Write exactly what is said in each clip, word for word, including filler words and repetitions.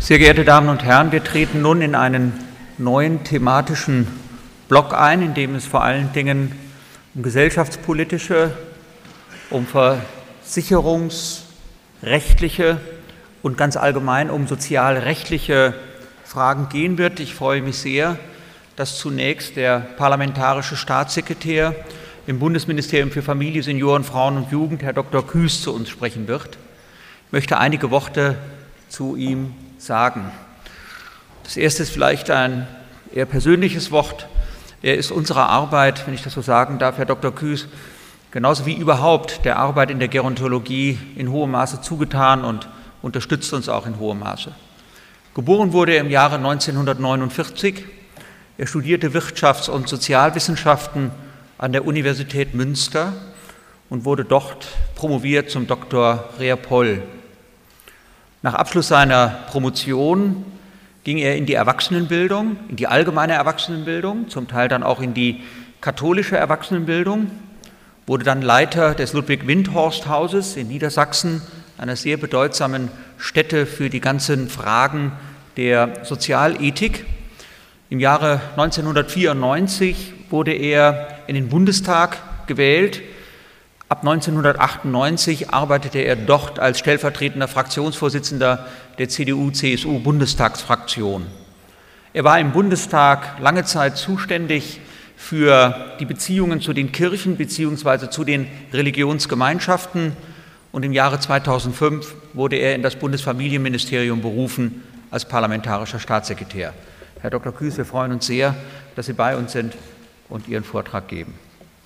Sehr geehrte Damen und Herren, wir treten nun in einen neuen thematischen Block ein, in dem es vor allen Dingen um gesellschaftspolitische, um versicherungsrechtliche und ganz allgemein um sozialrechtliche Fragen gehen wird. Ich freue mich sehr, dass zunächst der parlamentarische Staatssekretär im Bundesministerium für Familie, Senioren, Frauen und Jugend, Herr Doktor Küß, zu uns sprechen wird. Ich möchte einige Worte zu ihm sagen. Das erste ist vielleicht ein eher persönliches Wort. Er ist unserer Arbeit, wenn ich das so sagen darf, Herr Doktor Küß, genauso wie überhaupt der Arbeit in der Gerontologie in hohem Maße zugetan und unterstützt uns auch in hohem Maße. Geboren wurde er im Jahre neunzehnhundertneunundvierzig. Er studierte Wirtschafts- und Sozialwissenschaften an der Universität Münster und wurde dort promoviert zum Doktor rer Poll. Nach Abschluss seiner Promotion ging er in die Erwachsenenbildung, in die allgemeine Erwachsenenbildung, zum Teil dann auch in die katholische Erwachsenenbildung, wurde dann Leiter des Ludwig-Windhorst-Hauses in Niedersachsen, einer sehr bedeutsamen Stätte für die ganzen Fragen der Sozialethik. Im Jahre neunzehnhundertvierundneunzig wurde er in den Bundestag gewählt. Ab neunzehnhundertachtundneunzig arbeitete er dort als stellvertretender Fraktionsvorsitzender der C D U C S U-Bundestagsfraktion. Er war im Bundestag lange Zeit zuständig für die Beziehungen zu den Kirchen bzw. zu den Religionsgemeinschaften und im Jahre zweitausendfünf wurde er in das Bundesfamilienministerium berufen als parlamentarischer Staatssekretär. Herr Doktor Küß, wir freuen uns sehr, dass Sie bei uns sind und Ihren Vortrag geben.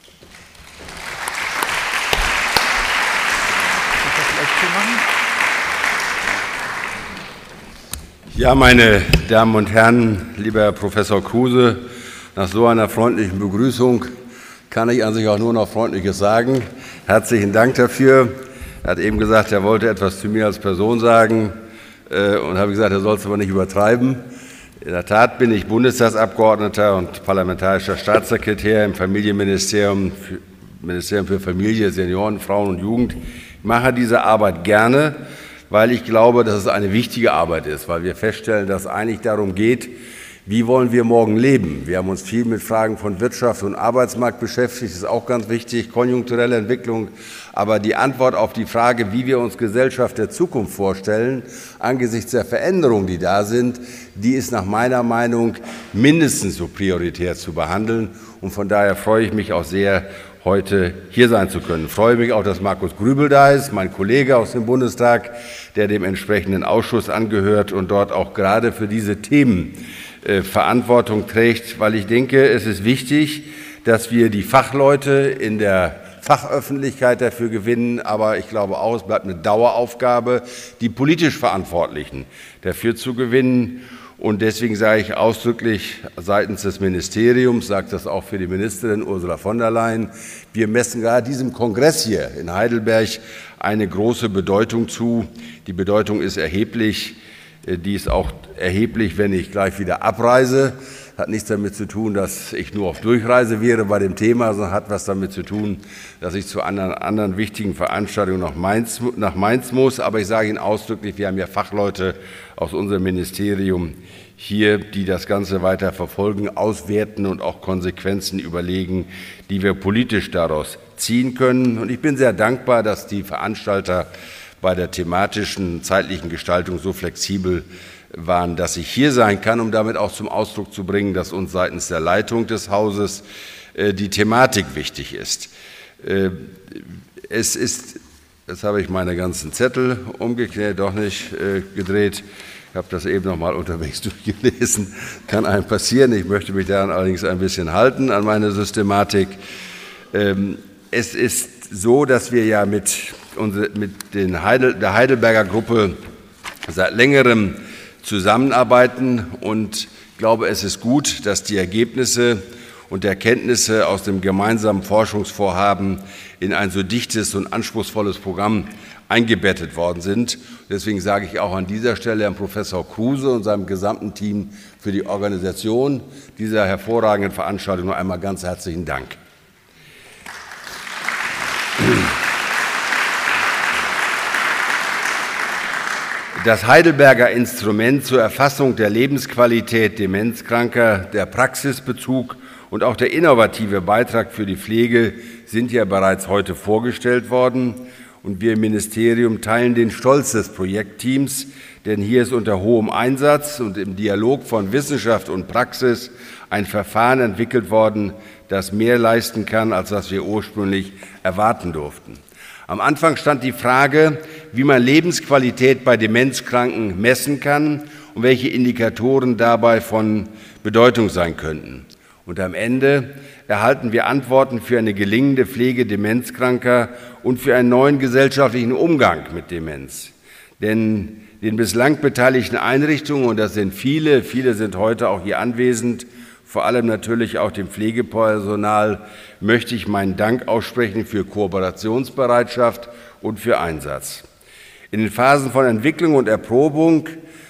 Ja, meine Damen und Herren, lieber Herr Professor Kruse, nach so einer freundlichen Begrüßung kann ich an sich auch nur noch Freundliches sagen. Herzlichen Dank dafür. Er hat eben gesagt, er wollte etwas zu mir als Person sagen äh, und habe gesagt, er soll es aber nicht übertreiben. In der Tat bin ich Bundestagsabgeordneter und parlamentarischer Staatssekretär im Familienministerium für, Ministerium für Familie, Senioren, Frauen und Jugend. Ich mache diese Arbeit gerne, weil ich glaube, dass es eine wichtige Arbeit ist, weil wir feststellen, dass es eigentlich darum geht, wie wollen wir morgen leben. Wir haben uns viel mit Fragen von Wirtschaft und Arbeitsmarkt beschäftigt, das ist auch ganz wichtig, konjunkturelle Entwicklung. Aber die Antwort auf die Frage, wie wir uns Gesellschaft der Zukunft vorstellen, angesichts der Veränderungen, die da sind, die ist nach meiner Meinung mindestens so prioritär zu behandeln. Und von daher freue ich mich auch sehr, heute hier sein zu können. Ich freue mich auch, dass Markus Grübel da ist, mein Kollege aus dem Bundestag, der dem entsprechenden Ausschuss angehört und dort auch gerade für diese Themen äh, Verantwortung trägt, weil ich denke, es ist wichtig, dass wir die Fachleute in der Fachöffentlichkeit dafür gewinnen, aber ich glaube auch, es bleibt eine Daueraufgabe, die politisch Verantwortlichen dafür zu gewinnen. Und deswegen sage ich ausdrücklich seitens des Ministeriums, sage das auch für die Ministerin Ursula von der Leyen, wir messen gerade diesem Kongress hier in Heidelberg eine große Bedeutung zu. Die Bedeutung ist erheblich, die ist auch erheblich, wenn ich gleich wieder abreise. Hat nichts damit zu tun, dass ich nur auf Durchreise wäre bei dem Thema, sondern hat was damit zu tun, dass ich zu anderen, anderen wichtigen Veranstaltungen nach Mainz, nach Mainz muss. Aber ich sage Ihnen ausdrücklich, wir haben ja Fachleute aus unserem Ministerium hier, die das Ganze weiter verfolgen, auswerten und auch Konsequenzen überlegen, die wir politisch daraus ziehen können. Und ich bin sehr dankbar, dass die Veranstalter bei der thematischen, zeitlichen Gestaltung so flexibel waren, dass ich hier sein kann, um damit auch zum Ausdruck zu bringen, dass uns seitens der Leitung des Hauses äh, die Thematik wichtig ist. Äh, es ist, jetzt habe ich meine ganzen Zettel umgekehrt, doch nicht äh, gedreht. Ich habe das eben noch mal unterwegs durchgelesen. Kann einem passieren. Ich möchte mich daran allerdings ein bisschen halten, an meine Systematik. Ähm, es ist so, dass wir ja mit, unsere, mit den Heidel, der Heidelberger Gruppe seit längerem zusammenarbeiten und ich glaube, es ist gut, dass die Ergebnisse und Erkenntnisse aus dem gemeinsamen Forschungsvorhaben in ein so dichtes und anspruchsvolles Programm eingebettet worden sind. Deswegen sage ich auch an dieser Stelle Herrn Professor Kruse und seinem gesamten Team für die Organisation dieser hervorragenden Veranstaltung noch einmal ganz herzlichen Dank. Das Heidelberger Instrument zur Erfassung der Lebensqualität Demenzkranker, der Praxisbezug und auch der innovative Beitrag für die Pflege sind ja bereits heute vorgestellt worden. Und wir im Ministerium teilen den Stolz des Projektteams, denn hier ist unter hohem Einsatz und im Dialog von Wissenschaft und Praxis ein Verfahren entwickelt worden, das mehr leisten kann, als was wir ursprünglich erwarten durften. Am Anfang stand die Frage, wie man Lebensqualität bei Demenzkranken messen kann und welche Indikatoren dabei von Bedeutung sein könnten. Und am Ende erhalten wir Antworten für eine gelingende Pflege Demenzkranker und für einen neuen gesellschaftlichen Umgang mit Demenz. Denn den bislang beteiligten Einrichtungen, und das sind viele, viele sind heute auch hier anwesend, vor allem natürlich auch dem Pflegepersonal, möchte ich meinen Dank aussprechen für Kooperationsbereitschaft und für Einsatz. In den Phasen von Entwicklung und Erprobung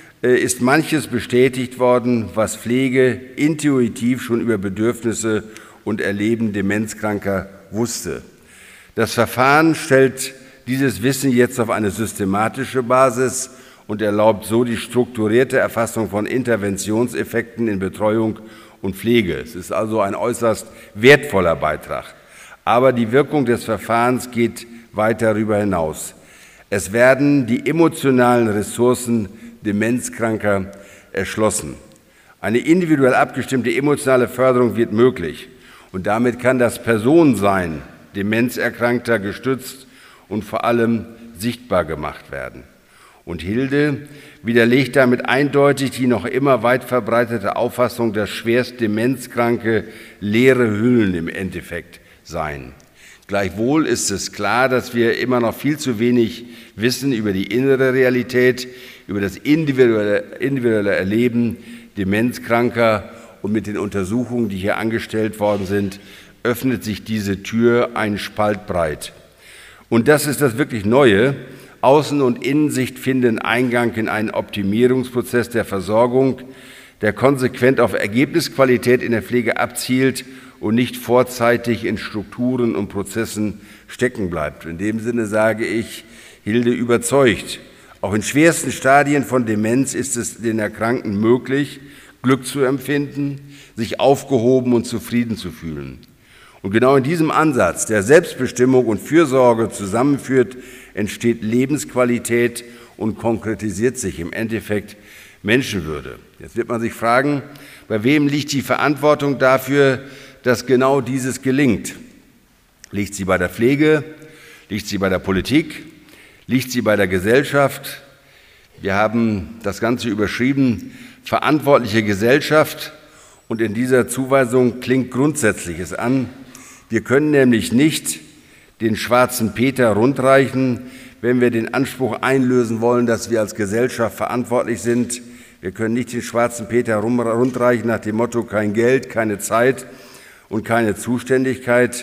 ist manches bestätigt worden, was Pflege intuitiv schon über Bedürfnisse und Erleben Demenzkranker wusste. Das Verfahren stellt dieses Wissen jetzt auf eine systematische Basis und erlaubt so die strukturierte Erfassung von Interventionseffekten in Betreuung und Pflege. Es ist also ein äußerst wertvoller Beitrag. Aber die Wirkung des Verfahrens geht weit darüber hinaus. Es werden die emotionalen Ressourcen Demenzkranker erschlossen. Eine individuell abgestimmte emotionale Förderung wird möglich und damit kann das Personensein Demenzerkrankter gestützt und vor allem sichtbar gemacht werden. Und Hilde widerlegt damit eindeutig die noch immer weit verbreitete Auffassung, dass schwerst Demenzkranke leere Hüllen im Endeffekt seien. Gleichwohl ist es klar, dass wir immer noch viel zu wenig wissen über die innere Realität, über das individuelle, individuelle Erleben Demenzkranker, und mit den Untersuchungen, die hier angestellt worden sind, öffnet sich diese Tür einen Spalt breit. Und das ist das wirklich Neue. Außen- und Innensicht finden Eingang in einen Optimierungsprozess der Versorgung, der konsequent auf Ergebnisqualität in der Pflege abzielt und nicht vorzeitig in Strukturen und Prozessen stecken bleibt. In dem Sinne sage ich, Hilde überzeugt. Auch in schwersten Stadien von Demenz ist es den Erkrankten möglich, Glück zu empfinden, sich aufgehoben und zufrieden zu fühlen. Und genau in diesem Ansatz, der Selbstbestimmung und Fürsorge zusammenführt, entsteht Lebensqualität und konkretisiert sich im Endeffekt Menschenwürde. Jetzt wird man sich fragen, bei wem liegt die Verantwortung dafür, dass genau dieses gelingt? Liegt sie bei der Pflege? Liegt sie bei der Politik? Liegt sie bei der Gesellschaft? Wir haben das Ganze überschrieben, verantwortliche Gesellschaft, und in dieser Zuweisung klingt Grundsätzliches an. Wir können nämlich nicht den schwarzen Peter rundreichen, wenn wir den Anspruch einlösen wollen, dass wir als Gesellschaft verantwortlich sind. Wir können nicht den schwarzen Peter rundreichen nach dem Motto kein Geld, keine Zeit und keine Zuständigkeit.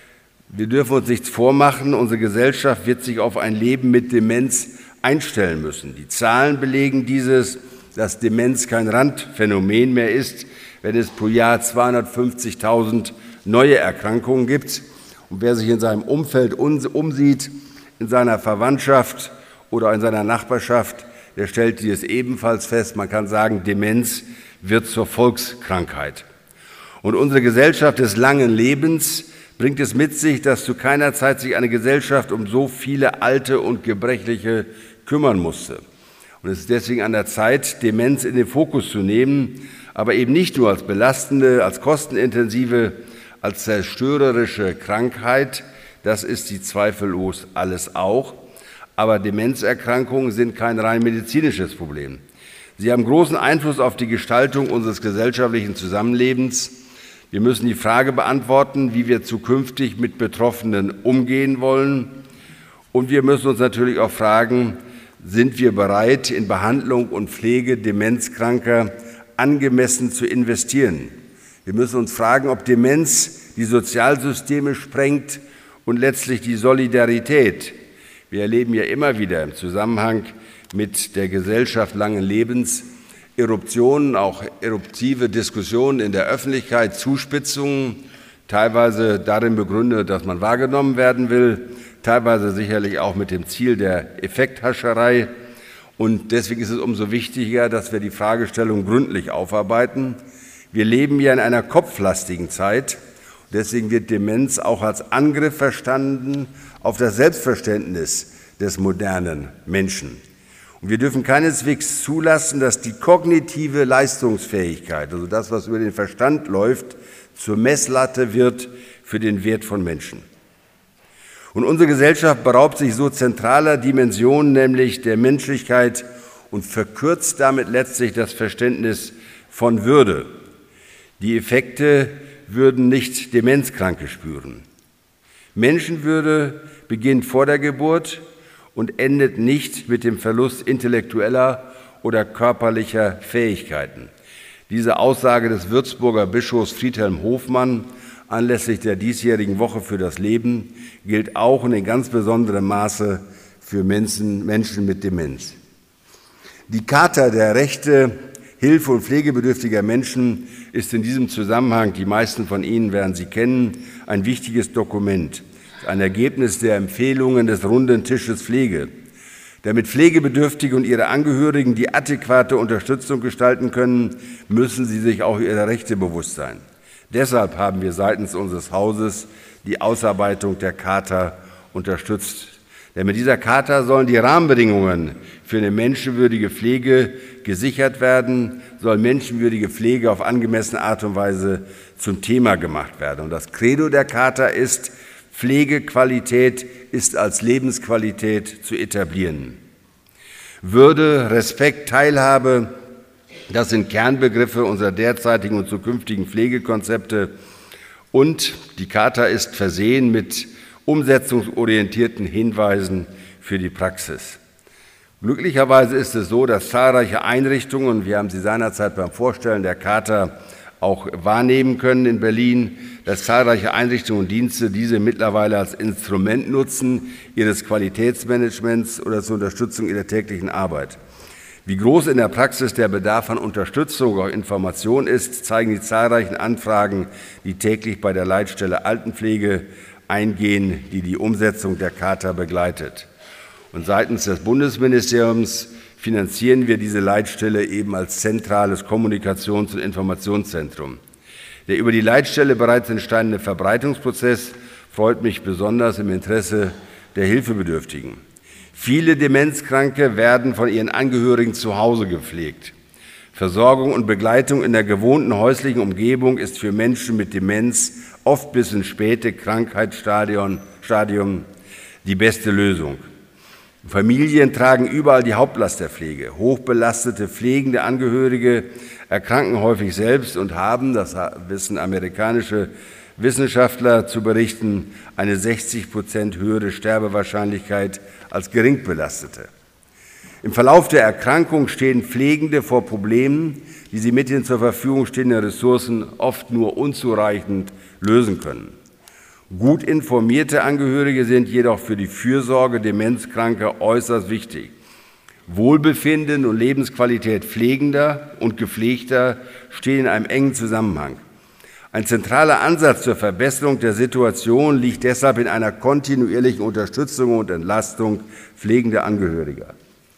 Wir dürfen uns nichts vormachen, unsere Gesellschaft wird sich auf ein Leben mit Demenz einstellen müssen. Die Zahlen belegen dieses, dass Demenz kein Randphänomen mehr ist, wenn es pro Jahr zweihundertfünfzigtausend neue Erkrankungen gibt. Und wer sich in seinem Umfeld umsieht, in seiner Verwandtschaft oder in seiner Nachbarschaft, der stellt dies ebenfalls fest. Man kann sagen, Demenz wird zur Volkskrankheit. Und unsere Gesellschaft des langen Lebens bringt es mit sich, dass zu keiner Zeit sich eine Gesellschaft um so viele Alte und Gebrechliche kümmern musste. Und es ist deswegen an der Zeit, Demenz in den Fokus zu nehmen, aber eben nicht nur als belastende, als kostenintensive, als zerstörerische Krankheit. Das ist sie zweifellos alles auch. Aber Demenzerkrankungen sind kein rein medizinisches Problem. Sie haben großen Einfluss auf die Gestaltung unseres gesellschaftlichen Zusammenlebens. Wir müssen die Frage beantworten, wie wir zukünftig mit Betroffenen umgehen wollen. Und wir müssen uns natürlich auch fragen, sind wir bereit, in Behandlung und Pflege Demenzkranker angemessen zu investieren? Wir müssen uns fragen, ob Demenz die Sozialsysteme sprengt und letztlich die Solidarität. Wir erleben ja immer wieder im Zusammenhang mit der Gesellschaft langen Lebens Eruptionen, auch eruptive Diskussionen in der Öffentlichkeit, Zuspitzungen, teilweise darin begründet, dass man wahrgenommen werden will, teilweise sicherlich auch mit dem Ziel der Effekthascherei. Und deswegen ist es umso wichtiger, dass wir die Fragestellung gründlich aufarbeiten. Wir leben ja in einer kopflastigen Zeit. Deswegen wird Demenz auch als Angriff verstanden auf das Selbstverständnis des modernen Menschen. Und wir dürfen keineswegs zulassen, dass die kognitive Leistungsfähigkeit, also das, was über den Verstand läuft, zur Messlatte wird für den Wert von Menschen. Und unsere Gesellschaft beraubt sich so zentraler Dimensionen, nämlich der Menschlichkeit, und verkürzt damit letztlich das Verständnis von Würde. Die Effekte würden nicht Demenzkranke spüren. Menschenwürde beginnt vor der Geburt und endet nicht mit dem Verlust intellektueller oder körperlicher Fähigkeiten. Diese Aussage des Würzburger Bischofs Friedhelm Hofmann anlässlich der diesjährigen Woche für das Leben gilt auch und in ganz besonderem Maße für Menschen, Menschen mit Demenz. Die Charta der Rechte, Hilfe und pflegebedürftiger Menschen ist in diesem Zusammenhang, die meisten von Ihnen werden sie kennen, ein wichtiges Dokument, ein Ergebnis der Empfehlungen des Runden Tisches Pflege. Damit Pflegebedürftige und ihre Angehörigen die adäquate Unterstützung gestalten können, müssen sie sich auch ihrer Rechte bewusst sein. Deshalb haben wir seitens unseres Hauses die Ausarbeitung der Charta unterstützt. Denn mit dieser Charta sollen die Rahmenbedingungen für eine menschenwürdige Pflege gesichert werden, soll menschenwürdige Pflege auf angemessene Art und Weise zum Thema gemacht werden. Und das Credo der Charta ist, Pflegequalität ist als Lebensqualität zu etablieren. Würde, Respekt, Teilhabe, das sind Kernbegriffe unserer derzeitigen und zukünftigen Pflegekonzepte. Und die Charta ist versehen mit umsetzungsorientierten Hinweisen für die Praxis. Glücklicherweise ist es so, dass zahlreiche Einrichtungen, und wir haben sie seinerzeit beim Vorstellen der Charta auch wahrnehmen können in Berlin, dass zahlreiche Einrichtungen und Dienste diese mittlerweile als Instrument nutzen, ihres Qualitätsmanagements oder zur Unterstützung ihrer täglichen Arbeit. Wie groß in der Praxis der Bedarf an Unterstützung und Information ist, zeigen die zahlreichen Anfragen, die täglich bei der Leitstelle Altenpflege eingehen, die die Umsetzung der Charta begleitet. Und seitens des Bundesministeriums finanzieren wir diese Leitstelle eben als zentrales Kommunikations- und Informationszentrum. Der über die Leitstelle bereits entstandene Verbreitungsprozess freut mich besonders im Interesse der Hilfebedürftigen. Viele Demenzkranke werden von ihren Angehörigen zu Hause gepflegt. Versorgung und Begleitung in der gewohnten häuslichen Umgebung ist für Menschen mit Demenz oft bis ins späte Krankheitsstadium die beste Lösung. Familien tragen überall die Hauptlast der Pflege. Hochbelastete pflegende Angehörige erkranken häufig selbst und haben, das wissen amerikanische Wissenschaftler zu berichten, eine sechzig Prozent höhere Sterbewahrscheinlichkeit als gering belastete. Im Verlauf der Erkrankung stehen Pflegende vor Problemen, die sie mit den zur Verfügung stehenden Ressourcen oft nur unzureichend lösen können. Gut informierte Angehörige sind jedoch für die Fürsorge Demenzkranker äußerst wichtig. Wohlbefinden und Lebensqualität Pflegender und Gepflegter stehen in einem engen Zusammenhang. Ein zentraler Ansatz zur Verbesserung der Situation liegt deshalb in einer kontinuierlichen Unterstützung und Entlastung pflegender Angehöriger.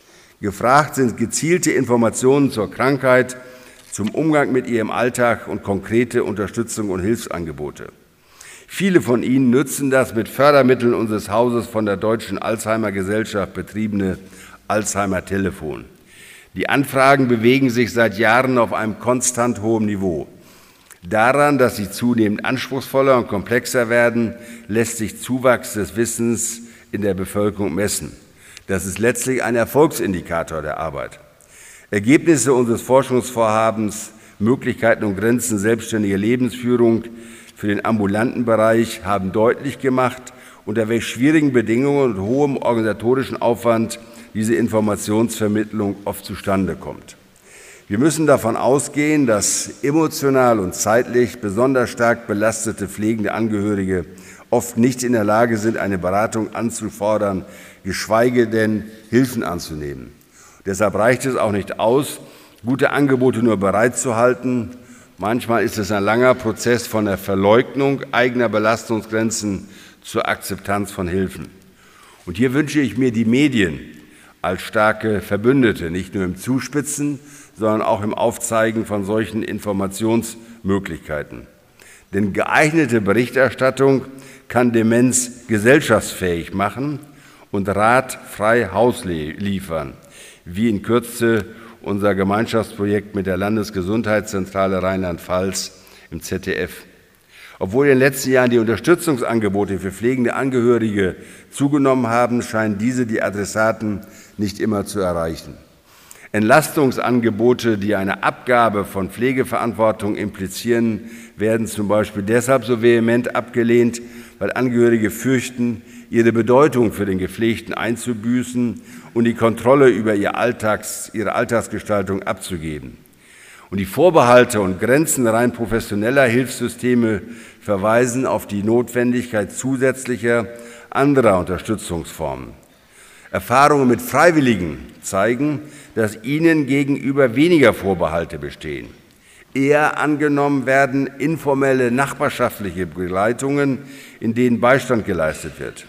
Gefragt sind gezielte Informationen zur Krankheit, zum Umgang mit ihr im Alltag und konkrete Unterstützung und Hilfsangebote. Viele von Ihnen nutzen das mit Fördermitteln unseres Hauses von der Deutschen Alzheimer Gesellschaft betriebene Alzheimer-Telefon. Die Anfragen bewegen sich seit Jahren auf einem konstant hohen Niveau. Daran, dass sie zunehmend anspruchsvoller und komplexer werden, lässt sich Zuwachs des Wissens in der Bevölkerung messen. Das ist letztlich ein Erfolgsindikator der Arbeit. Ergebnisse unseres Forschungsvorhabens Möglichkeiten und Grenzen selbstständiger Lebensführung für den ambulanten Bereich haben deutlich gemacht, unter welch schwierigen Bedingungen und hohem organisatorischen Aufwand diese Informationsvermittlung oft zustande kommt. Wir müssen davon ausgehen, dass emotional und zeitlich besonders stark belastete pflegende Angehörige oft nicht in der Lage sind, eine Beratung anzufordern, geschweige denn Hilfen anzunehmen. Deshalb reicht es auch nicht aus, gute Angebote nur bereitzuhalten. Manchmal ist es ein langer Prozess von der Verleugnung eigener Belastungsgrenzen zur Akzeptanz von Hilfen. Und hier wünsche ich mir die Medien als starke Verbündete, nicht nur im Zuspitzen, sondern auch im Aufzeigen von solchen Informationsmöglichkeiten. Denn geeignete Berichterstattung kann Demenz gesellschaftsfähig machen und Rat frei Haus liefern, wie in Kürze unser Gemeinschaftsprojekt mit der Landesgesundheitszentrale Rheinland-Pfalz im Z D F. Obwohl in den letzten Jahren die Unterstützungsangebote für pflegende Angehörige zugenommen haben, scheinen diese die Adressaten nicht immer zu erreichen. Entlastungsangebote, die eine Abgabe von Pflegeverantwortung implizieren, werden zum Beispiel deshalb so vehement abgelehnt, weil Angehörige fürchten, ihre Bedeutung für den Gepflegten einzubüßen und die Kontrolle über ihr Alltags, ihre Alltagsgestaltung abzugeben. Und die Vorbehalte und Grenzen rein professioneller Hilfssysteme verweisen auf die Notwendigkeit zusätzlicher anderer Unterstützungsformen. Erfahrungen mit Freiwilligen zeigen, dass ihnen gegenüber weniger Vorbehalte bestehen. Eher angenommen werden informelle nachbarschaftliche Begleitungen, in denen Beistand geleistet wird.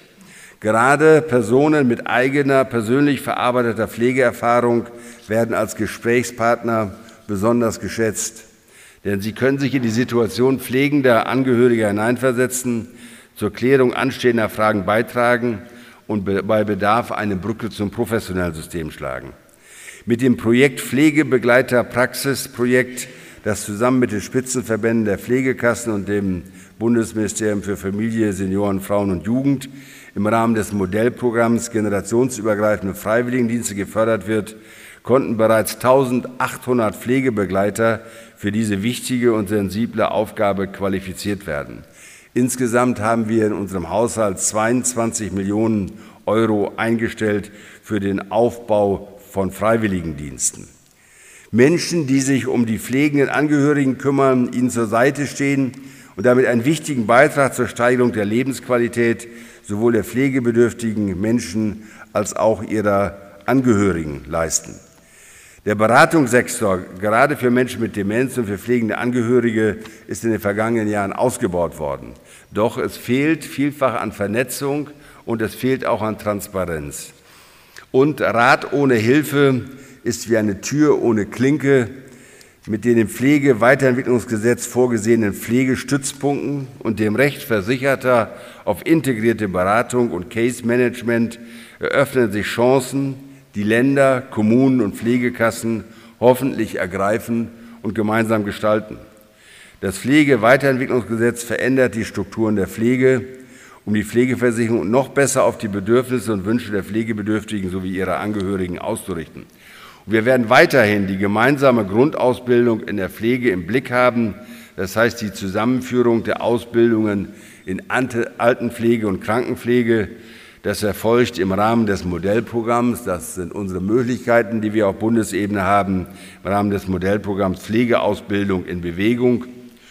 Gerade Personen mit eigener, persönlich verarbeiteter Pflegeerfahrung werden als Gesprächspartner besonders geschätzt, denn sie können sich in die Situation pflegender Angehöriger hineinversetzen, zur Klärung anstehender Fragen beitragen und bei Bedarf eine Brücke zum professionellen System schlagen. Mit dem Projekt Pflegebegleiter Praxisprojekt, das zusammen mit den Spitzenverbänden der Pflegekassen und dem Bundesministerium für Familie, Senioren, Frauen und Jugend im Rahmen des Modellprogramms Generationsübergreifende Freiwilligendienste gefördert wird, konnten bereits eintausendachthundert Pflegebegleiter für diese wichtige und sensible Aufgabe qualifiziert werden. Insgesamt haben wir in unserem Haushalt zweiundzwanzig Millionen Euro eingestellt für den Aufbau von Freiwilligendiensten. Menschen, die sich um die pflegenden Angehörigen kümmern, ihnen zur Seite stehen und damit einen wichtigen Beitrag zur Steigerung der Lebensqualität sowohl der pflegebedürftigen Menschen als auch ihrer Angehörigen leisten. Der Beratungssektor, gerade für Menschen mit Demenz und für pflegende Angehörige, ist in den vergangenen Jahren ausgebaut worden. Doch es fehlt vielfach an Vernetzung und es fehlt auch an Transparenz. Und Rat ohne Hilfe ist wie eine Tür ohne Klinke. Mit den im Pflegeweiterentwicklungsgesetz vorgesehenen Pflegestützpunkten und dem Recht Versicherter auf integrierte Beratung und Case-Management eröffnen sich Chancen, die Länder, Kommunen und Pflegekassen hoffentlich ergreifen und gemeinsam gestalten. Das Pflegeweiterentwicklungsgesetz verändert die Strukturen der Pflege, um die Pflegeversicherung noch besser auf die Bedürfnisse und Wünsche der Pflegebedürftigen sowie ihrer Angehörigen auszurichten. Und wir werden weiterhin die gemeinsame Grundausbildung in der Pflege im Blick haben, das heißt die Zusammenführung der Ausbildungen in Altenpflege und Krankenpflege. Das erfolgt im Rahmen des Modellprogramms. Das sind unsere Möglichkeiten, die wir auf Bundesebene haben, im Rahmen des Modellprogramms Pflegeausbildung in Bewegung.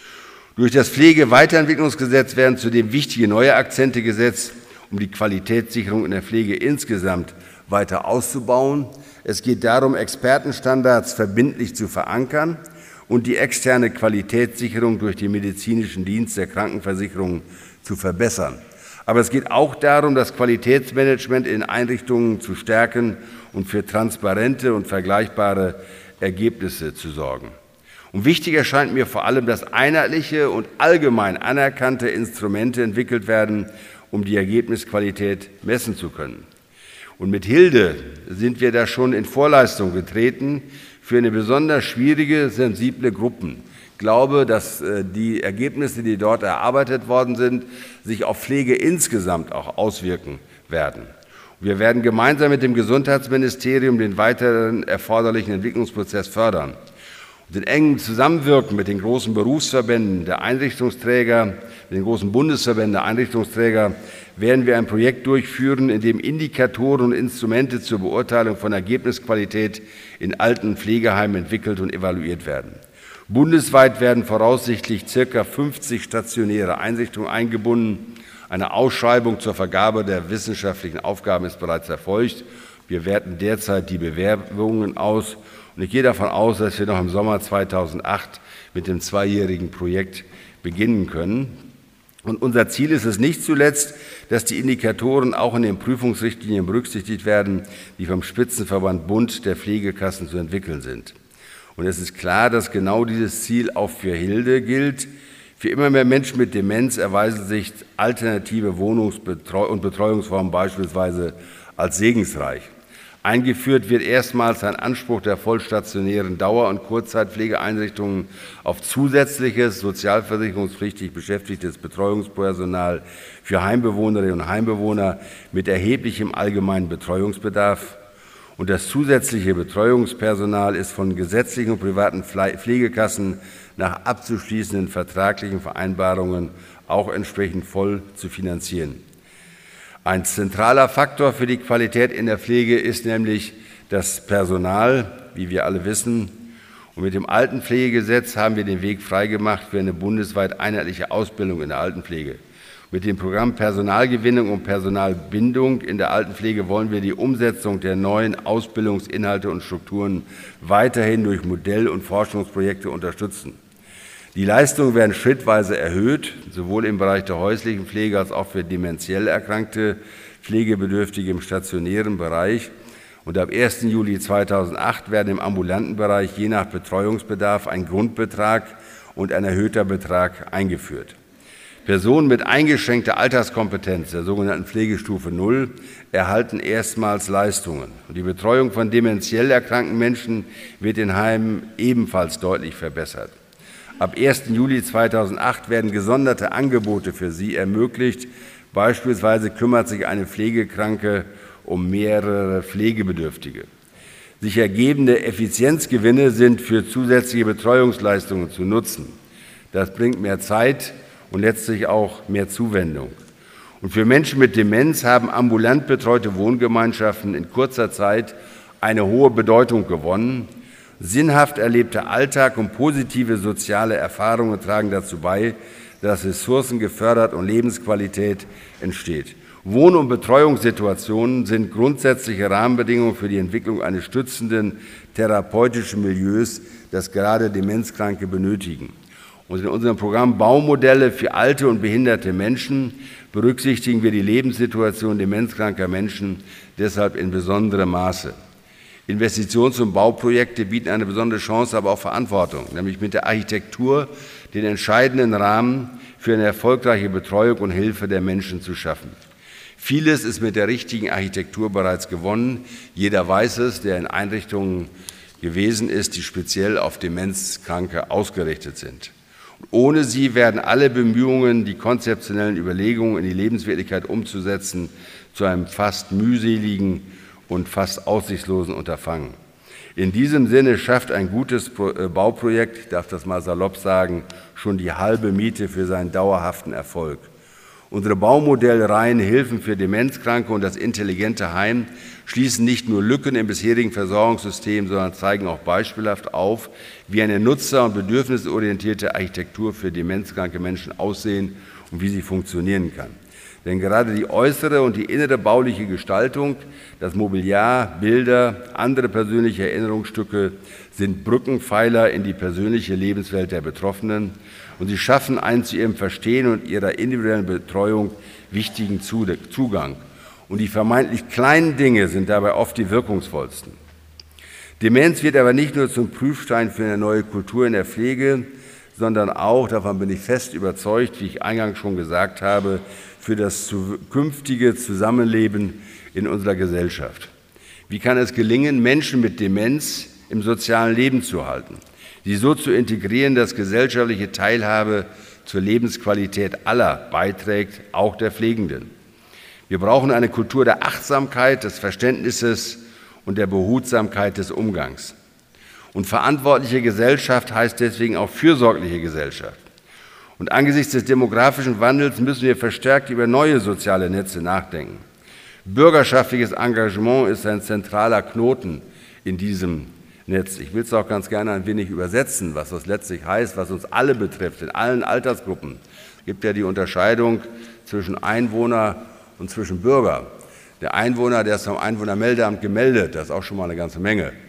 Durch das Pflegeweiterentwicklungsgesetz werden zudem wichtige neue Akzente gesetzt, um die Qualitätssicherung in der Pflege insgesamt weiter auszubauen. Es geht darum, Expertenstandards verbindlich zu verankern und die externe Qualitätssicherung durch den medizinischen Dienst der Krankenversicherung zu verbessern. Aber es geht auch darum, das Qualitätsmanagement in Einrichtungen zu stärken und für transparente und vergleichbare Ergebnisse zu sorgen. Und wichtig erscheint mir vor allem, dass einheitliche und allgemein anerkannte Instrumente entwickelt werden, um die Ergebnisqualität messen zu können. Und mit Hilde sind wir da schon in Vorleistung getreten für eine besonders schwierige, sensible Gruppe. Ich glaube, dass die Ergebnisse, die dort erarbeitet worden sind, sich auf Pflege insgesamt auch auswirken werden. Wir werden gemeinsam mit dem Gesundheitsministerium den weiteren erforderlichen Entwicklungsprozess fördern. Und in engem Zusammenwirken mit den großen Berufsverbänden der Einrichtungsträger, den großen Bundesverbänden der Einrichtungsträger, werden wir ein Projekt durchführen, in dem Indikatoren und Instrumente zur Beurteilung von Ergebnisqualität in alten Pflegeheimen entwickelt und evaluiert werden. Bundesweit werden voraussichtlich ca. fünfzig stationäre Einrichtungen eingebunden. Eine Ausschreibung zur Vergabe der wissenschaftlichen Aufgaben ist bereits erfolgt. Wir werten derzeit die Bewerbungen aus. Und ich gehe davon aus, dass wir noch im Sommer zweitausendacht mit dem zweijährigen Projekt beginnen können. Und unser Ziel ist es nicht zuletzt, dass die Indikatoren auch in den Prüfungsrichtlinien berücksichtigt werden, die vom Spitzenverband Bund der Pflegekassen zu entwickeln sind. Und es ist klar, dass genau dieses Ziel auch für Hilde gilt. Für immer mehr Menschen mit Demenz erweisen sich alternative Wohnungs- und Betreuungsformen beispielsweise als segensreich. Eingeführt wird erstmals ein Anspruch der vollstationären Dauer- und Kurzzeitpflegeeinrichtungen auf zusätzliches sozialversicherungspflichtig beschäftigtes Betreuungspersonal für Heimbewohnerinnen und Heimbewohner mit erheblichem allgemeinen Betreuungsbedarf. Und das zusätzliche Betreuungspersonal ist von gesetzlichen und privaten Pflegekassen nach abzuschließenden vertraglichen Vereinbarungen auch entsprechend voll zu finanzieren. Ein zentraler Faktor für die Qualität in der Pflege ist nämlich das Personal, wie wir alle wissen. Und mit dem Altenpflegegesetz haben wir den Weg freigemacht für eine bundesweit einheitliche Ausbildung in der Altenpflege. Mit dem Programm Personalgewinnung und Personalbindung in der Altenpflege wollen wir die Umsetzung der neuen Ausbildungsinhalte und Strukturen weiterhin durch Modell- und Forschungsprojekte unterstützen. Die Leistungen werden schrittweise erhöht, sowohl im Bereich der häuslichen Pflege als auch für dementiell erkrankte Pflegebedürftige im stationären Bereich. Und ab ersten Juli zweitausendacht werden im ambulanten Bereich je nach Betreuungsbedarf ein Grundbetrag und ein erhöhter Betrag eingeführt. Personen mit eingeschränkter Alterskompetenz, der sogenannten Pflegestufe null, erhalten erstmals Leistungen. Und die Betreuung von dementiell erkrankten Menschen wird in Heimen ebenfalls deutlich verbessert. Ab ersten Juli zweitausendacht werden gesonderte Angebote für sie ermöglicht. Beispielsweise kümmert sich eine Pflegekranke um mehrere Pflegebedürftige. Sich ergebende Effizienzgewinne sind für zusätzliche Betreuungsleistungen zu nutzen. Das bringt mehr Zeit und letztlich auch mehr Zuwendung. Und für Menschen mit Demenz haben ambulant betreute Wohngemeinschaften in kurzer Zeit eine hohe Bedeutung gewonnen. Sinnhaft erlebter Alltag und positive soziale Erfahrungen tragen dazu bei, dass Ressourcen gefördert und Lebensqualität entsteht. Wohn- und Betreuungssituationen sind grundsätzliche Rahmenbedingungen für die Entwicklung eines stützenden therapeutischen Milieus, das gerade Demenzkranke benötigen. Und in unserem Programm Baumodelle für alte und behinderte Menschen berücksichtigen wir die Lebenssituation demenzkranker Menschen deshalb in besonderem Maße. Investitions- und Bauprojekte bieten eine besondere Chance, aber auch Verantwortung, nämlich mit der Architektur den entscheidenden Rahmen für eine erfolgreiche Betreuung und Hilfe der Menschen zu schaffen. Vieles ist mit der richtigen Architektur bereits gewonnen. Jeder weiß es, der in Einrichtungen gewesen ist, die speziell auf Demenzkranke ausgerichtet sind. Ohne sie werden alle Bemühungen, die konzeptionellen Überlegungen in die Lebenswirklichkeit umzusetzen, zu einem fast mühseligen und fast aussichtslosen Unterfangen. In diesem Sinne schafft ein gutes Bauprojekt, ich darf das mal salopp sagen, schon die halbe Miete für seinen dauerhaften Erfolg. Unsere Baumodellreihen Hilfen für Demenzkranke und das intelligente Heim schließen nicht nur Lücken im bisherigen Versorgungssystem, sondern zeigen auch beispielhaft auf, wie eine nutzer- und bedürfnisorientierte Architektur für demenzkranke Menschen aussehen und wie sie funktionieren kann. Denn gerade die äußere und die innere bauliche Gestaltung, das Mobiliar, Bilder, andere persönliche Erinnerungsstücke sind Brückenpfeiler in die persönliche Lebenswelt der Betroffenen und sie schaffen einen zu ihrem Verstehen und ihrer individuellen Betreuung wichtigen Zugang. Und die vermeintlich kleinen Dinge sind dabei oft die wirkungsvollsten. Demenz wird aber nicht nur zum Prüfstein für eine neue Kultur in der Pflege, sondern auch, davon bin ich fest überzeugt, wie ich eingangs schon gesagt habe, für das künftige Zusammenleben in unserer Gesellschaft. Wie kann es gelingen, Menschen mit Demenz im sozialen Leben zu halten, sie so zu integrieren, dass gesellschaftliche Teilhabe zur Lebensqualität aller beiträgt, auch der Pflegenden? Wir brauchen eine Kultur der Achtsamkeit, des Verständnisses und der Behutsamkeit des Umgangs. Und verantwortliche Gesellschaft heißt deswegen auch fürsorgliche Gesellschaft. Und angesichts des demografischen Wandels müssen wir verstärkt über neue soziale Netze nachdenken. Bürgerschaftliches Engagement ist ein zentraler Knoten in diesem Netz. Ich will es auch ganz gerne ein wenig übersetzen, was das letztlich heißt, was uns alle betrifft, in allen Altersgruppen. Es gibt ja die Unterscheidung zwischen Einwohner und zwischen Bürger. Der Einwohner, der ist vom Einwohnermeldeamt gemeldet, das ist auch schon mal eine ganze Menge.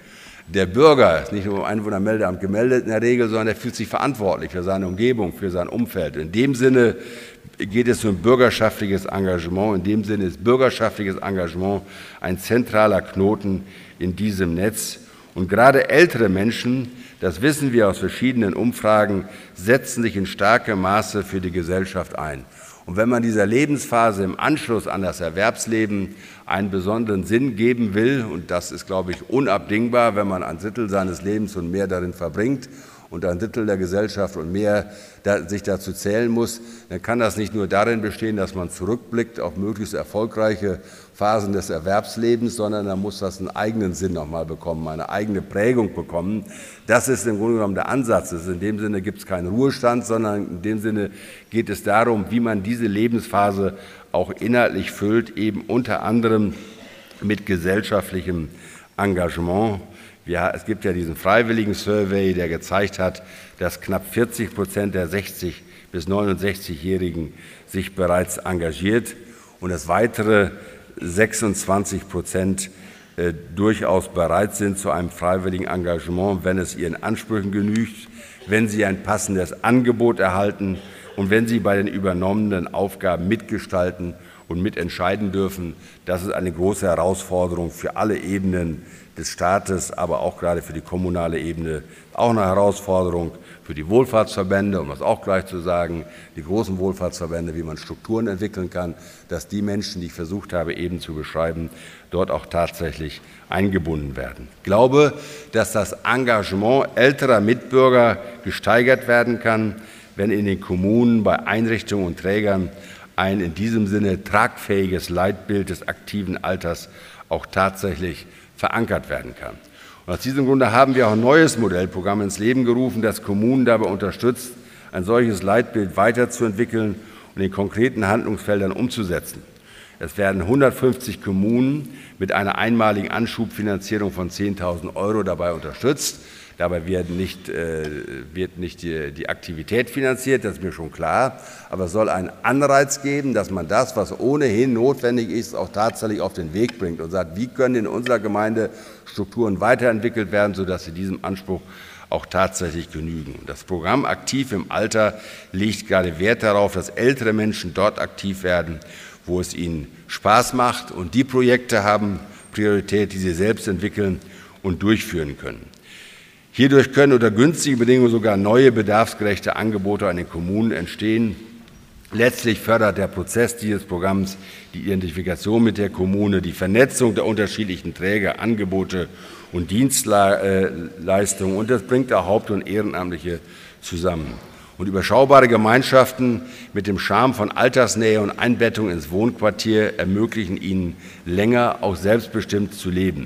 Der Bürger ist nicht nur im Einwohnermeldeamt gemeldet in der Regel, sondern er fühlt sich verantwortlich für seine Umgebung, für sein Umfeld. In dem Sinne geht es um bürgerschaftliches Engagement. In dem Sinne ist bürgerschaftliches Engagement ein zentraler Knoten in diesem Netz. Und gerade ältere Menschen, das wissen wir aus verschiedenen Umfragen, setzen sich in starkem Maße für die Gesellschaft ein. Und wenn man dieser Lebensphase im Anschluss an das Erwerbsleben einen besonderen Sinn geben will, und das ist, glaube ich, unabdingbar, wenn man ein Drittel seines Lebens und mehr darin verbringt und ein Drittel der Gesellschaft und mehr da, sich dazu zählen muss, dann kann das nicht nur darin bestehen, dass man zurückblickt auf möglichst erfolgreiche Phasen des Erwerbslebens, sondern dann muss das einen eigenen Sinn nochmal bekommen, eine eigene Prägung bekommen. Das ist im Grunde genommen der Ansatz. In dem Sinne gibt es keinen Ruhestand, sondern in dem Sinne geht es darum, wie man diese Lebensphase auch inhaltlich füllt, eben unter anderem mit gesellschaftlichem Engagement. Ja, es gibt ja diesen freiwilligen Survey, der gezeigt hat, dass knapp vierzig Prozent der sechzig- bis neunundsechzigjährigen sich bereits engagiert und dass weitere sechsundzwanzig Prozent äh, durchaus bereit sind zu einem freiwilligen Engagement, wenn es ihren Ansprüchen genügt, wenn sie ein passendes Angebot erhalten und wenn sie bei den übernommenen Aufgaben mitgestalten und mitentscheiden dürfen. Das ist eine große Herausforderung für alle Ebenen des Staates, aber auch gerade für die kommunale Ebene, auch eine Herausforderung für die Wohlfahrtsverbände, um das auch gleich zu sagen, die großen Wohlfahrtsverbände, wie man Strukturen entwickeln kann, dass die Menschen, die ich versucht habe eben zu beschreiben, dort auch tatsächlich eingebunden werden. Ich glaube, dass das Engagement älterer Mitbürger gesteigert werden kann, wenn in den Kommunen bei Einrichtungen und Trägern ein in diesem Sinne tragfähiges Leitbild des aktiven Alters auch tatsächlich verankert werden kann. Und aus diesem Grunde haben wir auch ein neues Modellprogramm ins Leben gerufen, das Kommunen dabei unterstützt, ein solches Leitbild weiterzuentwickeln und in konkreten Handlungsfeldern umzusetzen. Es werden hundertfünfzig Kommunen mit einer einmaligen Anschubfinanzierung von zehntausend Euro dabei unterstützt. Dabei werden nicht, äh, wird nicht die, die Aktivität finanziert, das ist mir schon klar. Aber es soll einen Anreiz geben, dass man das, was ohnehin notwendig ist, auch tatsächlich auf den Weg bringt und sagt, wie können in unserer Gemeinde Strukturen weiterentwickelt werden, sodass sie diesem Anspruch auch tatsächlich genügen. Das Programm Aktiv im Alter legt gerade Wert darauf, dass ältere Menschen dort aktiv werden, wo es ihnen Spaß macht. Und die Projekte haben Priorität, die sie selbst entwickeln und durchführen können. Hierdurch können unter günstigen Bedingungen sogar neue bedarfsgerechte Angebote an den Kommunen entstehen. Letztlich fördert der Prozess dieses Programms die Identifikation mit der Kommune, die Vernetzung der unterschiedlichen Träger, Angebote und Dienstleistungen, und das bringt auch Haupt- und Ehrenamtliche zusammen. Und überschaubare Gemeinschaften mit dem Charme von Altersnähe und Einbettung ins Wohnquartier ermöglichen ihnen länger auch selbstbestimmt zu leben.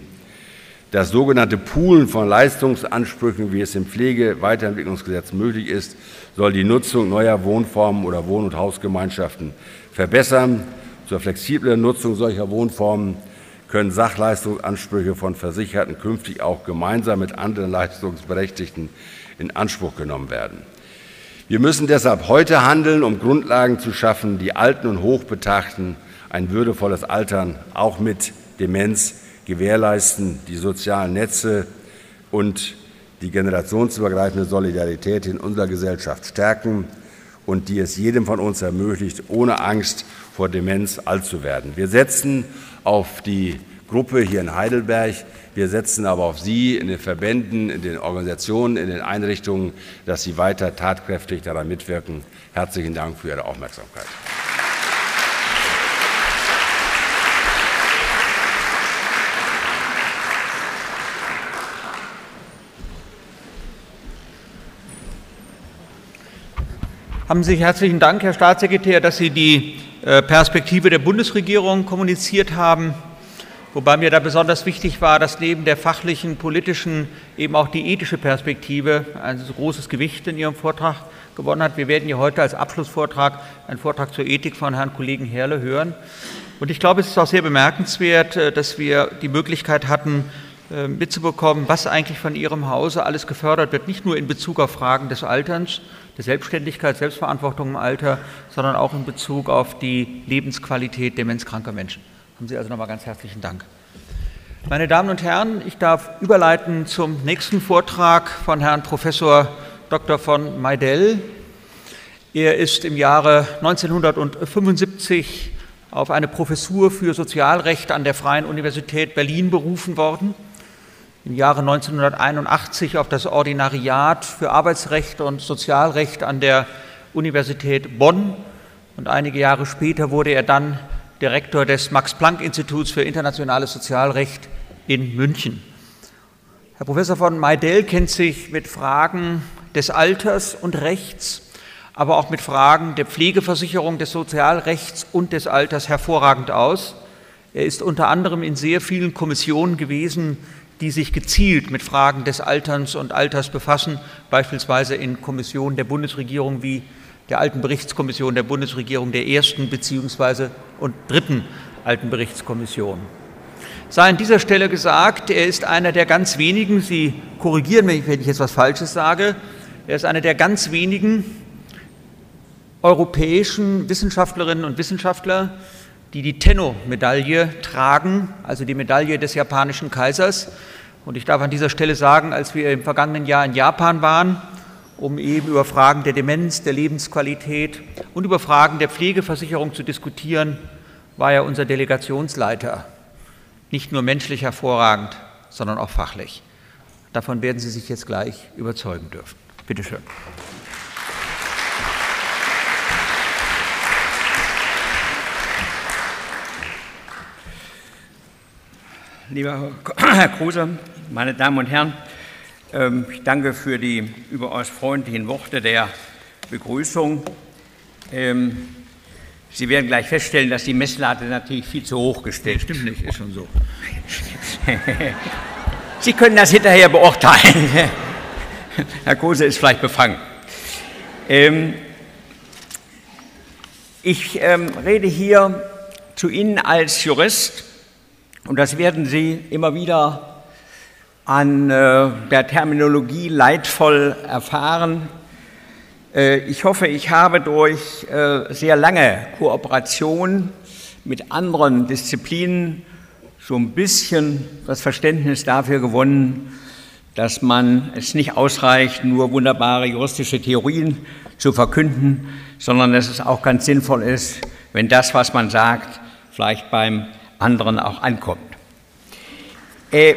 Das sogenannte Poolen von Leistungsansprüchen, wie es im Pflege-Weiterentwicklungsgesetz möglich ist, soll die Nutzung neuer Wohnformen oder Wohn- und Hausgemeinschaften verbessern. Zur flexiblen Nutzung solcher Wohnformen können Sachleistungsansprüche von Versicherten künftig auch gemeinsam mit anderen Leistungsberechtigten in Anspruch genommen werden. Wir müssen deshalb heute handeln, um Grundlagen zu schaffen, die Alten und Hochbetagten ein würdevolles Altern auch mit Demenz gewährleisten, die sozialen Netze und die generationsübergreifende Solidarität in unserer Gesellschaft stärken und die es jedem von uns ermöglicht, ohne Angst vor Demenz alt zu werden. Wir setzen auf die Gruppe hier in Heidelberg, wir setzen aber auf Sie in den Verbänden, in den Organisationen, in den Einrichtungen, dass Sie weiter tatkräftig daran mitwirken. Herzlichen Dank für Ihre Aufmerksamkeit. Haben Sie herzlichen Dank, Herr Staatssekretär, dass Sie die Perspektive der Bundesregierung kommuniziert haben, wobei mir da besonders wichtig war, dass neben der fachlichen, politischen eben auch die ethische Perspektive ein so großes Gewicht in Ihrem Vortrag gewonnen hat. Wir werden hier heute als Abschlussvortrag einen Vortrag zur Ethik von Herrn Kollegen Herle hören. Und ich glaube, es ist auch sehr bemerkenswert, dass wir die Möglichkeit hatten, mitzubekommen, was eigentlich von Ihrem Hause alles gefördert wird, nicht nur in Bezug auf Fragen des Alterns, der Selbstständigkeit, Selbstverantwortung im Alter, sondern auch in Bezug auf die Lebensqualität demenzkranker Menschen. Haben Sie also nochmal ganz herzlichen Dank. Meine Damen und Herren, ich darf überleiten zum nächsten Vortrag von Herrn Professor Doktor von Meidel. Er ist im Jahre neunzehnhundertfünfundsiebzig auf eine Professur für Sozialrecht an der Freien Universität Berlin berufen worden, im Jahre neunzehnhunderteinundachtzig auf das Ordinariat für Arbeitsrecht und Sozialrecht an der Universität Bonn und einige Jahre später wurde er dann Direktor des Max-Planck-Instituts für internationales Sozialrecht in München. Herr Professor von Meidel kennt sich mit Fragen des Alters und Rechts, aber auch mit Fragen der Pflegeversicherung, des Sozialrechts und des Alters hervorragend aus. Er ist unter anderem in sehr vielen Kommissionen gewesen, die sich gezielt mit Fragen des Alterns und Alters befassen, beispielsweise in Kommissionen der Bundesregierung wie der Alten Berichtskommission der Bundesregierung, der ersten bzw. und dritten Alten Berichtskommission. Sei an dieser Stelle gesagt, er ist einer der ganz wenigen, Sie korrigieren mich, wenn ich jetzt was Falsches sage, er ist einer der ganz wenigen europäischen Wissenschaftlerinnen und Wissenschaftler, die die Tenno-Medaille tragen, also die Medaille des japanischen Kaisers. Und ich darf an dieser Stelle sagen, als wir im vergangenen Jahr in Japan waren, um eben über Fragen der Demenz, der Lebensqualität und über Fragen der Pflegeversicherung zu diskutieren, war er unser Delegationsleiter. Nicht nur menschlich hervorragend, sondern auch fachlich. Davon werden Sie sich jetzt gleich überzeugen dürfen. Bitte schön. Lieber Herr Kruse, meine Damen und Herren, ich danke für die überaus freundlichen Worte der Begrüßung. Sie werden gleich feststellen, dass die Messlatte natürlich viel zu hoch gestellt ist. Stimmt nicht, ist schon so. Sie können das hinterher beurteilen. Herr Kruse ist vielleicht befangen. Ich rede hier zu Ihnen als Jurist, und das werden Sie immer wieder an äh, der Terminologie leidvoll erfahren. Äh, ich hoffe, ich habe durch äh, sehr lange Kooperation mit anderen Disziplinen so ein bisschen das Verständnis dafür gewonnen, dass man es nicht ausreicht, nur wunderbare juristische Theorien zu verkünden, sondern dass es auch ganz sinnvoll ist, wenn das, was man sagt, vielleicht beim anderen auch ankommt. Äh,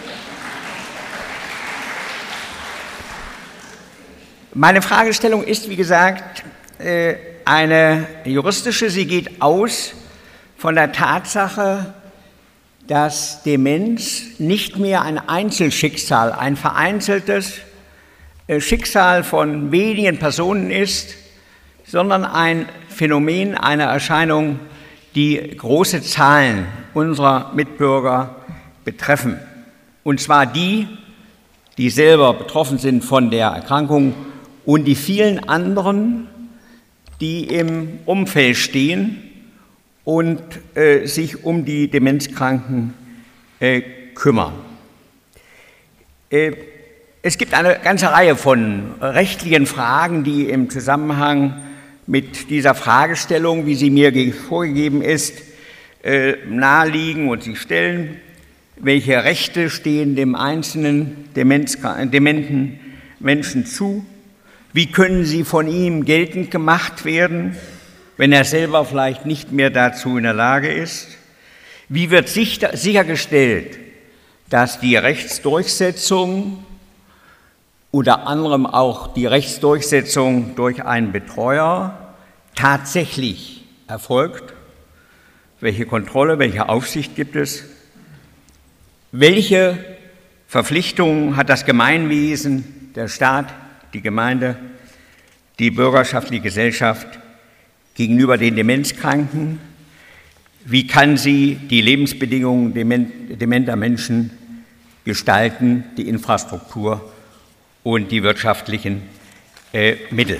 Meine Fragestellung ist, wie gesagt, eine juristische. Sie geht aus von der Tatsache, dass Demenz nicht mehr ein Einzelschicksal, ein vereinzeltes Schicksal von wenigen Personen ist, sondern ein Phänomen, eine Erscheinung, die große Zahlen unserer Mitbürger betreffen. Und zwar die, die selber betroffen sind von der Erkrankung, und die vielen anderen, die im Umfeld stehen und äh, sich um die Demenzkranken äh, kümmern. Äh, es gibt eine ganze Reihe von rechtlichen Fragen, die im Zusammenhang mit dieser Fragestellung, wie sie mir vorgegeben ist, äh, naheliegen und sie stellen. Welche Rechte stehen dem einzelnen dementen Menschen zu? Wie können sie von ihm geltend gemacht werden, wenn er selber vielleicht nicht mehr dazu in der Lage ist? Wie wird sichergestellt, dass die Rechtsdurchsetzung, unter anderem auch die Rechtsdurchsetzung durch einen Betreuer, tatsächlich erfolgt? Welche Kontrolle, welche Aufsicht gibt es? Welche Verpflichtungen hat das Gemeinwesen, der Staat, die Gemeinde, die bürgerschaftliche Gesellschaft gegenüber den Demenzkranken? Wie kann sie die Lebensbedingungen dementer Menschen gestalten, die Infrastruktur und die wirtschaftlichen äh, Mittel?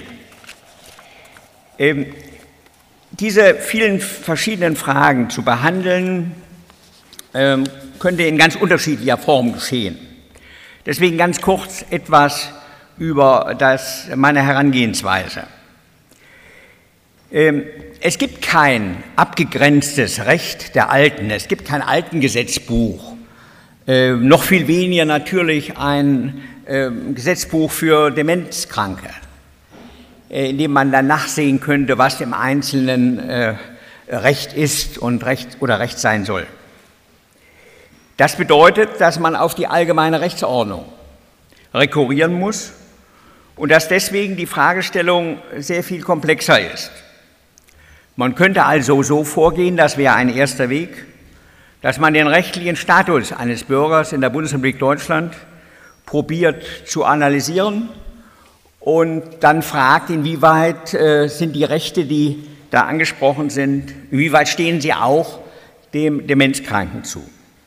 Ähm, diese vielen verschiedenen Fragen zu behandeln, ähm, könnte in ganz unterschiedlicher Form geschehen. Deswegen ganz kurz etwas über das, meine Herangehensweise. Es gibt kein abgegrenztes Recht der Alten, es gibt kein Altengesetzbuch, Äh, noch viel weniger natürlich ein äh, Gesetzbuch für Demenzkranke, äh, in dem man dann nachsehen könnte, was im Einzelnen äh, Recht ist und Recht oder Recht sein soll. Das bedeutet, dass man auf die allgemeine Rechtsordnung rekurrieren muss und dass deswegen die Fragestellung sehr viel komplexer ist. Man könnte also so vorgehen, das wäre ein erster Weg, dass man den rechtlichen Status eines Bürgers in der Bundesrepublik Deutschland probiert zu analysieren und dann fragt, inwieweit äh, sind die Rechte, die da angesprochen sind, inwieweit stehen sie auch dem Demenzkranken zu.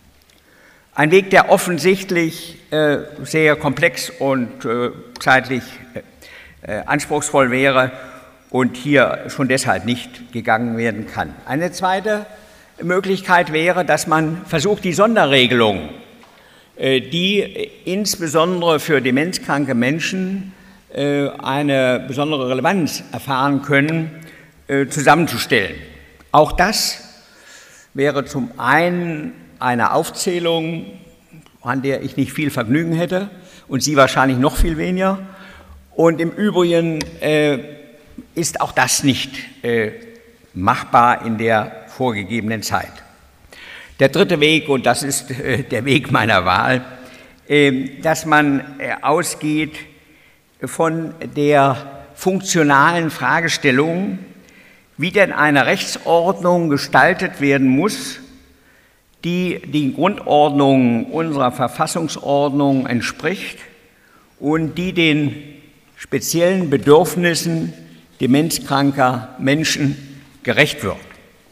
Ein Weg, der offensichtlich äh, sehr komplex und äh, zeitlich äh, anspruchsvoll wäre und hier schon deshalb nicht gegangen werden kann. Eine zweite Möglichkeit wäre, dass man versucht, die Sonderregelungen, äh, die insbesondere für demenzkranke Menschen äh, eine besondere Relevanz erfahren können, äh, zusammenzustellen. Auch das wäre zum einen eine Aufzählung, an der ich nicht viel Vergnügen hätte und Sie wahrscheinlich noch viel weniger. Und im Übrigen äh, ist auch das nicht äh, machbar in der vorgegebenen Zeit. Der dritte Weg, und das ist äh, der Weg meiner Wahl, äh, dass man äh, ausgeht von der funktionalen Fragestellung, wie denn eine Rechtsordnung gestaltet werden muss, die die Grundordnung unserer Verfassungsordnung entspricht und die den speziellen Bedürfnissen demenzkranker Menschen gerecht wird.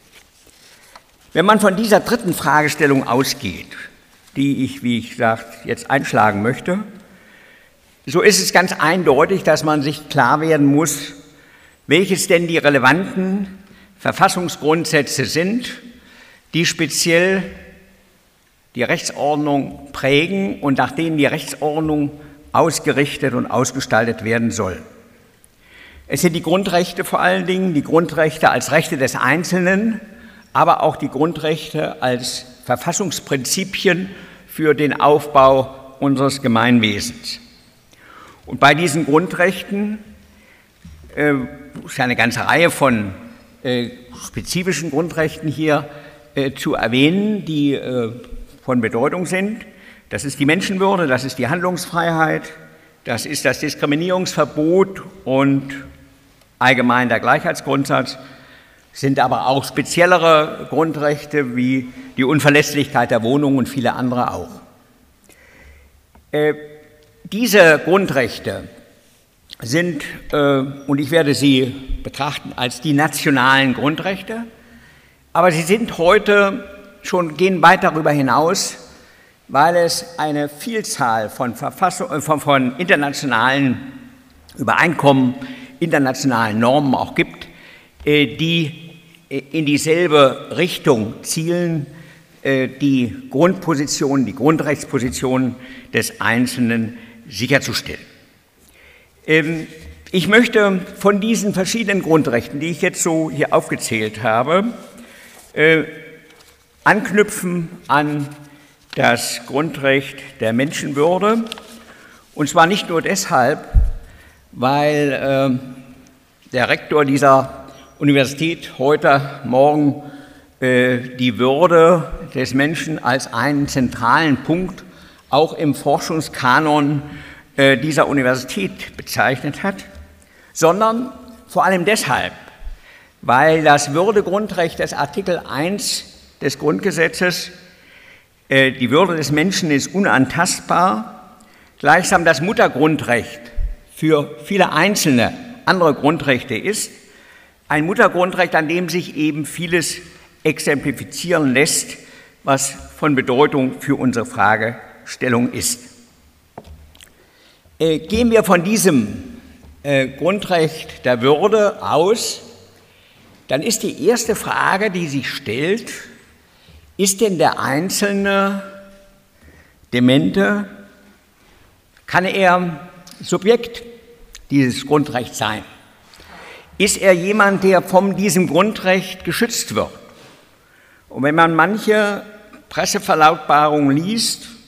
Wenn man von dieser dritten Fragestellung ausgeht, die ich, wie ich gesagt, jetzt einschlagen möchte, so ist es ganz eindeutig, dass man sich klar werden muss, welches denn die relevanten Verfassungsgrundsätze sind, die speziell die Rechtsordnung prägen und nach denen die Rechtsordnung ausgerichtet und ausgestaltet werden soll. Es sind die Grundrechte vor allen Dingen, die Grundrechte als Rechte des Einzelnen, aber auch die Grundrechte als Verfassungsprinzipien für den Aufbau unseres Gemeinwesens. Und bei diesen Grundrechten äh, ist eine ganze Reihe von äh, spezifischen Grundrechten hier äh, zu erwähnen, die äh, von Bedeutung sind. Das ist die Menschenwürde, das ist die Handlungsfreiheit, das ist das Diskriminierungsverbot und allgemein der Gleichheitsgrundsatz, sind aber auch speziellere Grundrechte wie die Unverletzlichkeit der Wohnung und viele andere auch. Äh, diese Grundrechte sind, äh, und ich werde sie betrachten als die nationalen Grundrechte, aber sie sind heute schon, gehen weit darüber hinaus, weil es eine Vielzahl von, Verfassung, von, von internationalen Übereinkommen, internationalen Normen auch gibt, äh, die in dieselbe Richtung zielen, äh, die Grundpositionen, die Grundrechtspositionen des Einzelnen sicherzustellen. Ähm, ich möchte von diesen verschiedenen Grundrechten, die ich jetzt so hier aufgezählt habe, äh, anknüpfen an das Grundrecht der Menschenwürde, und zwar nicht nur deshalb, weil äh, der Rektor dieser Universität heute Morgen äh, die Würde des Menschen als einen zentralen Punkt auch im Forschungskanon äh, dieser Universität bezeichnet hat, sondern vor allem deshalb, weil das Würdegrundrecht des Artikel eins des Grundgesetzes, äh, die Würde des Menschen ist unantastbar, gleichsam das Muttergrundrecht für viele einzelne andere Grundrechte ist, ein Muttergrundrecht, an dem sich eben vieles exemplifizieren lässt, was von Bedeutung für unsere Fragestellung ist. Äh, gehen wir von diesem äh, Grundrecht der Würde aus, dann ist die erste Frage, die sich stellt, ist denn der einzelne Demente, kann er Subjekt dieses Grundrechts sein? Ist er jemand, der von diesem Grundrecht geschützt wird? Und wenn man manche Presseverlautbarungen liest,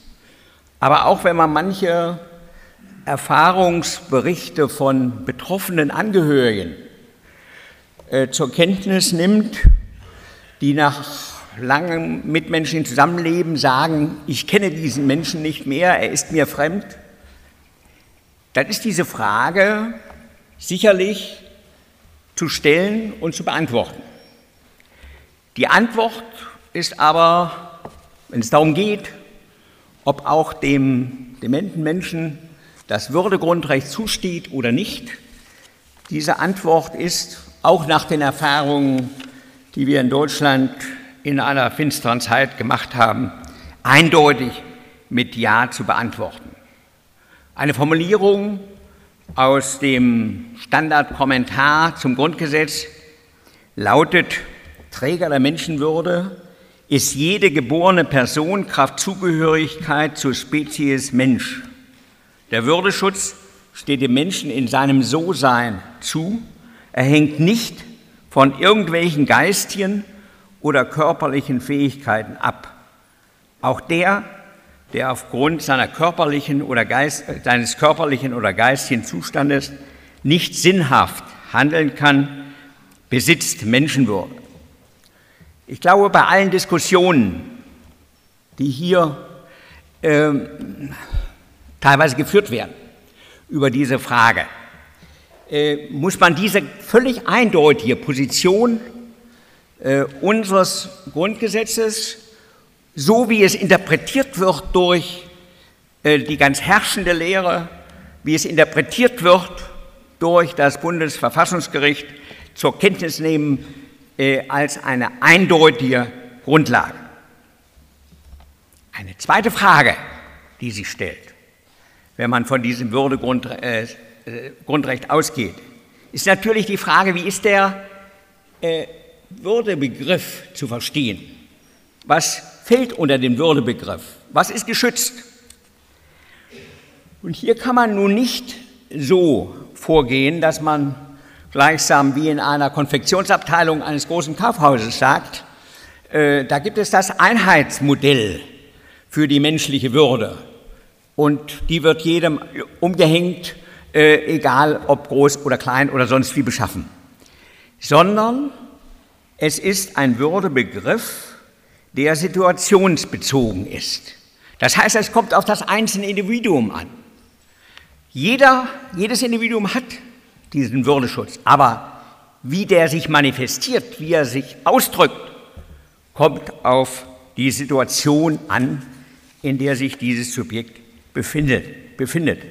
Aber auch wenn man manche Erfahrungsberichte von betroffenen Angehörigen äh, zur Kenntnis nimmt, die nach langem mitmenschlichen Zusammenleben sagen, ich kenne diesen Menschen nicht mehr, er ist mir fremd, dann ist diese Frage sicherlich zu stellen und zu beantworten. Die Antwort ist aber, wenn es darum geht, ob auch dem dementen Menschen das Würdegrundrecht zusteht oder nicht, diese Antwort ist, auch nach den Erfahrungen, die wir in Deutschland in einer finsteren Zeit gemacht haben, eindeutig mit Ja zu beantworten. Eine Formulierung aus dem Standardkommentar zum Grundgesetz lautet: Träger der Menschenwürde ist jede geborene Person kraft Zugehörigkeit zur Spezies Mensch. Der Würdeschutz steht dem Menschen in seinem So-Sein zu. Er hängt nicht von irgendwelchen geistigen oder körperlichen Fähigkeiten ab. Auch der, der aufgrund seiner körperlichen oder Geist, seines körperlichen oder geistigen Zustandes nicht sinnhaft handeln kann, besitzt Menschenwürde. Ich glaube, bei allen Diskussionen, die hier äh, teilweise geführt werden über diese Frage, äh, muss man diese völlig eindeutige Position äh, unseres Grundgesetzes, so wie es interpretiert wird durch äh, die ganz herrschende Lehre, wie es interpretiert wird durch das Bundesverfassungsgericht, zur Kenntnis nehmen äh, als eine eindeutige Grundlage. Eine zweite Frage, die sich stellt, wenn man von diesem Würdegrundrecht äh, ausgeht, ist natürlich die Frage, wie ist der äh, Würdebegriff zu verstehen? Was fällt unter den Würdebegriff? Was ist geschützt? Und hier kann man nun nicht so vorgehen, dass man gleichsam wie in einer Konfektionsabteilung eines großen Kaufhauses sagt, äh, da gibt es das Einheitsmodell für die menschliche Würde und die wird jedem umgehängt, äh, egal ob groß oder klein oder sonst wie beschaffen, sondern es ist ein Würdebegriff, der situationsbezogen ist. Das heißt, es kommt auf das einzelne Individuum an. Jeder, jedes Individuum hat diesen Würdeschutz, aber wie der sich manifestiert, wie er sich ausdrückt, kommt auf die Situation an, in der sich dieses Subjekt befindet. befindet.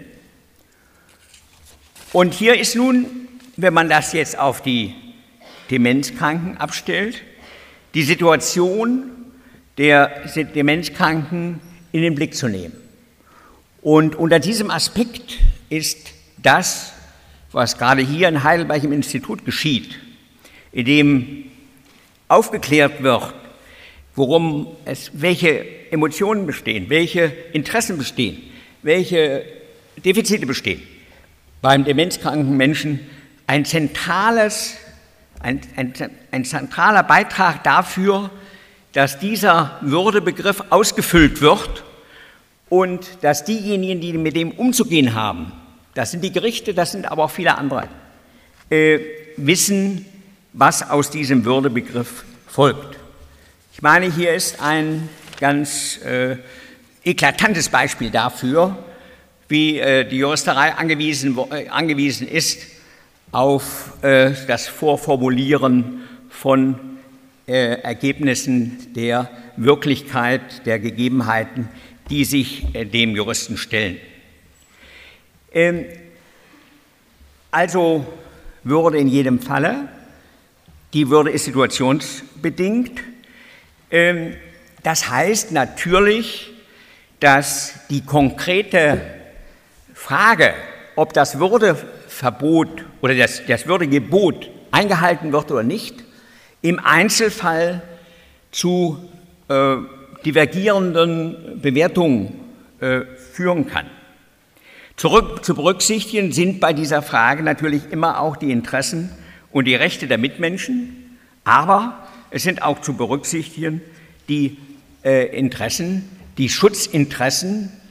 Und hier ist nun, wenn man das jetzt auf die Demenzkranken abstellt, die Situation der Demenzkranken in den Blick zu nehmen. Und unter diesem Aspekt ist das, was gerade hier in Heidelberg im Institut geschieht, in dem aufgeklärt wird, worum es, welche Emotionen bestehen, welche Interessen bestehen, welche Defizite bestehen, beim demenzkranken Menschen ein, zentrales, ein, ein, ein zentraler Beitrag dafür, dass dieser Würdebegriff ausgefüllt wird und dass diejenigen, die mit dem umzugehen haben, das sind die Gerichte, das sind aber auch viele andere, äh, wissen, was aus diesem Würdebegriff folgt. Ich meine, hier ist ein ganz äh, eklatantes Beispiel dafür, wie äh, die Juristerei angewiesen, äh, angewiesen ist auf äh, das Vorformulieren von äh, Ergebnissen der Wirklichkeit, der Gegebenheiten, die sich äh, dem Juristen stellen. Ähm, also Würde in jedem Falle, die Würde ist situationsbedingt. Ähm, das heißt natürlich, dass die konkrete Frage, ob das Würdeverbot oder das, das Würdegebot eingehalten wird oder nicht, im Einzelfall zu äh, divergierenden Bewertungen äh, führen kann. Zurück zu berücksichtigen sind bei dieser Frage natürlich immer auch die Interessen und die Rechte der Mitmenschen, aber es sind auch zu berücksichtigen die äh, Interessen, die Schutzinteressen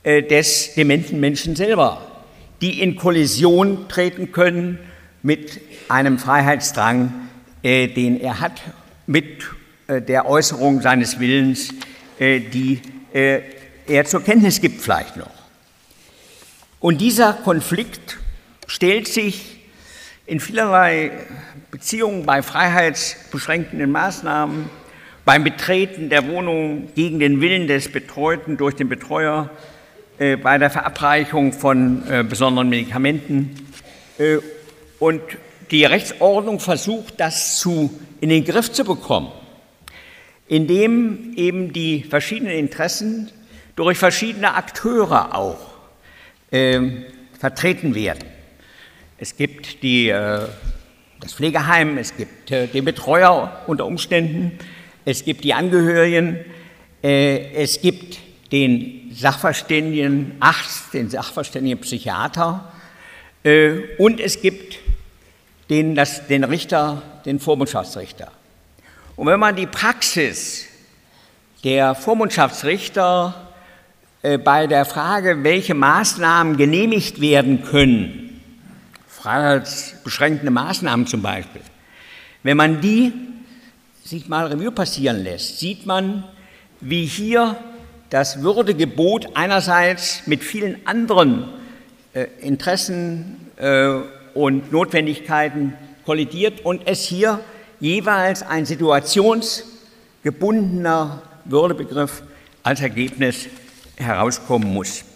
äh, des dementen Menschen selber, die in Kollision treten können mit einem Freiheitsdrang, äh, den er hat, mit äh, der Äußerung seines Willens, äh, die äh, er zur Kenntnis gibt vielleicht noch. Und dieser Konflikt stellt sich in vielerlei Beziehungen bei freiheitsbeschränkenden Maßnahmen, beim Betreten der Wohnung gegen den Willen des Betreuten durch den Betreuer, äh, bei der Verabreichung von äh, besonderen Medikamenten. Äh, und die Rechtsordnung versucht, das zu, in den Griff zu bekommen, indem eben die verschiedenen Interessen durch verschiedene Akteure auch äh, vertreten werden. Es gibt die, äh, das Pflegeheim, es gibt äh, den Betreuer unter Umständen, es gibt die Angehörigen, äh, es gibt den Sachverständigen Arzt, den Sachverständigen Psychiater äh, und es gibt den, das, den Richter, den Vormundschaftsrichter. Und wenn man die Praxis der Vormundschaftsrichter äh, bei der Frage, welche Maßnahmen genehmigt werden können, freiheitsbeschränkende Maßnahmen zum Beispiel, wenn man die sich mal Revue passieren lässt, sieht man, wie hier das Würdegebot einerseits mit vielen anderen äh, Interessen äh, und Notwendigkeiten kollidiert und es hier jeweils ein situationsgebundener Würdebegriff als Ergebnis herauskommen muss.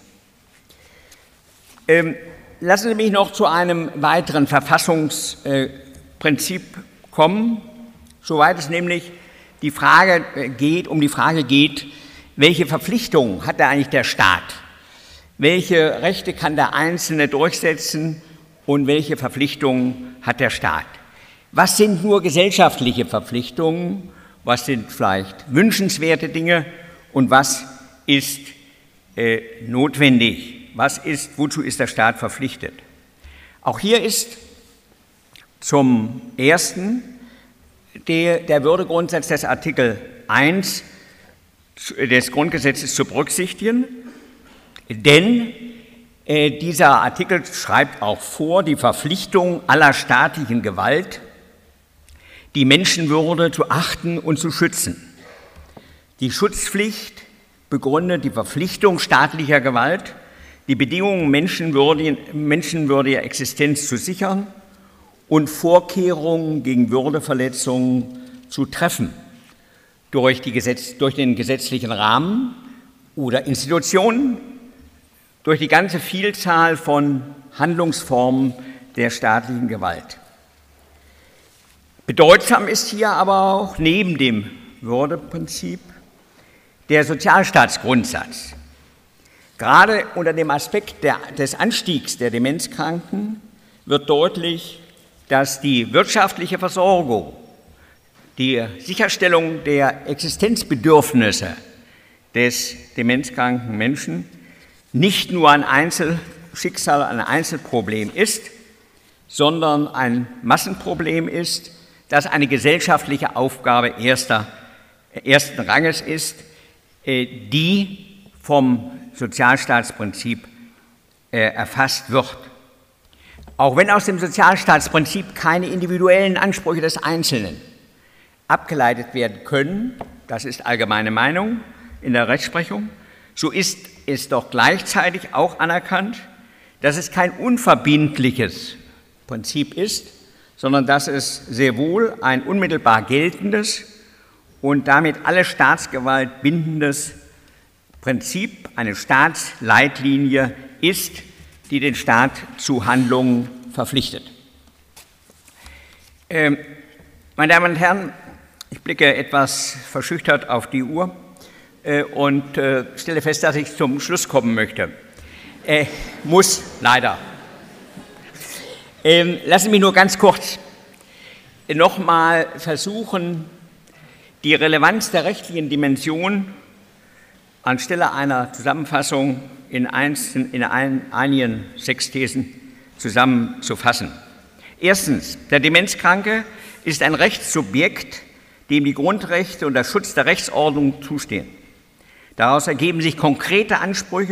Ähm, lassen Sie mich noch zu einem weiteren Verfassungsprinzip kommen, soweit es nämlich die Frage geht, um die Frage geht, welche Verpflichtungen hat da eigentlich der Staat? Welche Rechte kann der Einzelne durchsetzen und welche Verpflichtungen hat der Staat? Was sind nur gesellschaftliche Verpflichtungen? Was sind vielleicht wünschenswerte Dinge? Und was ist äh, notwendig? Was ist, wozu ist der Staat verpflichtet? Auch hier ist zum Ersten der, der Würdegrundsatz des Artikel eins des Grundgesetzes zu berücksichtigen, denn äh, dieser Artikel schreibt auch vor, die Verpflichtung aller staatlichen Gewalt, die Menschenwürde zu achten und zu schützen. Die Schutzpflicht begründet die Verpflichtung staatlicher Gewalt, die Bedingungen menschenwürdiger Existenz zu sichern und Vorkehrungen gegen Würdeverletzungen zu treffen durch, die Gesetz, durch den gesetzlichen Rahmen oder Institutionen, durch die ganze Vielzahl von Handlungsformen der staatlichen Gewalt. Bedeutsam ist hier aber auch neben dem Würdeprinzip der Sozialstaatsgrundsatz. Gerade unter dem Aspekt der, des Anstiegs der Demenzkranken wird deutlich, dass die wirtschaftliche Versorgung, die Sicherstellung der Existenzbedürfnisse des demenzkranken Menschen nicht nur ein Einzelschicksal, ein Einzelproblem ist, sondern ein Massenproblem ist, das eine gesellschaftliche Aufgabe erster, ersten Ranges ist, die vom Sozialstaatsprinzip erfasst wird. Auch wenn aus dem Sozialstaatsprinzip keine individuellen Ansprüche des Einzelnen abgeleitet werden können, das ist allgemeine Meinung in der Rechtsprechung, so ist es doch gleichzeitig auch anerkannt, dass es kein unverbindliches Prinzip ist, sondern dass es sehr wohl ein unmittelbar geltendes und damit alle Staatsgewalt bindendes Prinzip, eine Staatsleitlinie ist, die den Staat zu Handlungen verpflichtet. Ähm, meine Damen und Herren, ich blicke etwas verschüchtert auf die Uhr äh, und äh, stelle fest, dass ich zum Schluss kommen möchte. Äh, muss leider. Ähm, lassen Sie mich nur ganz kurz nochmal versuchen, die Relevanz der rechtlichen Dimension anstelle einer Zusammenfassung in, einzelnen, in ein, einigen sechs Thesen zusammenzufassen. Erstens, der Demenzkranke ist ein Rechtssubjekt, dem die Grundrechte und der Schutz der Rechtsordnung zustehen. Daraus ergeben sich konkrete Ansprüche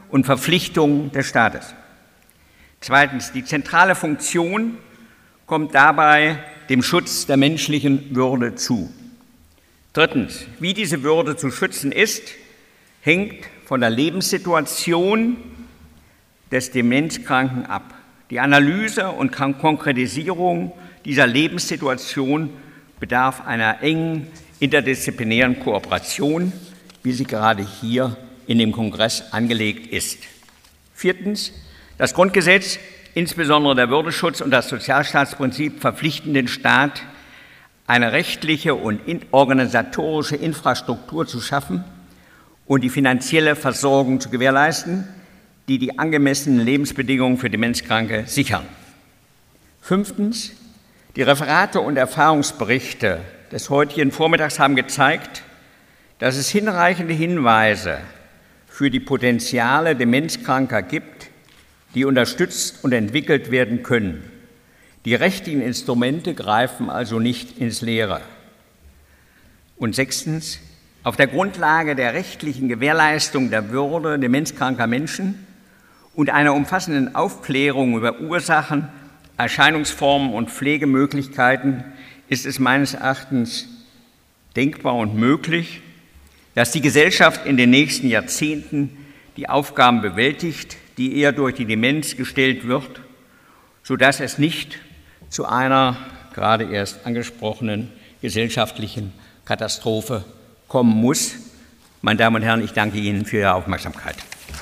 und Verpflichtungen des Staates. Zweitens, die zentrale Funktion kommt dabei dem Schutz der menschlichen Würde zu. Drittens, wie diese Würde zu schützen ist, hängt von der Lebenssituation des Demenzkranken ab. Die Analyse und Konkretisierung dieser Lebenssituation bedarf einer engen interdisziplinären Kooperation, wie sie gerade hier in dem Kongress angelegt ist. Viertens, das Grundgesetz, insbesondere der Würdeschutz und das Sozialstaatsprinzip, verpflichten den Staat, eine rechtliche und organisatorische Infrastruktur zu schaffen und die finanzielle Versorgung zu gewährleisten, die die angemessenen Lebensbedingungen für Demenzkranke sichern. Fünftens, die Referate und Erfahrungsberichte des heutigen Vormittags haben gezeigt, dass es hinreichende Hinweise für die Potenziale Demenzkranker gibt, die unterstützt und entwickelt werden können. Die rechtlichen Instrumente greifen also nicht ins Leere. Und sechstens, auf der Grundlage der rechtlichen Gewährleistung der Würde demenzkranker Menschen und einer umfassenden Aufklärung über Ursachen, Erscheinungsformen und Pflegemöglichkeiten ist es meines Erachtens denkbar und möglich, dass die Gesellschaft in den nächsten Jahrzehnten die Aufgaben bewältigt, die ihr durch die Demenz gestellt wird, sodass es nicht zu einer gerade erst angesprochenen gesellschaftlichen Katastrophe kommen muss. Meine Damen und Herren, ich danke Ihnen für Ihre Aufmerksamkeit.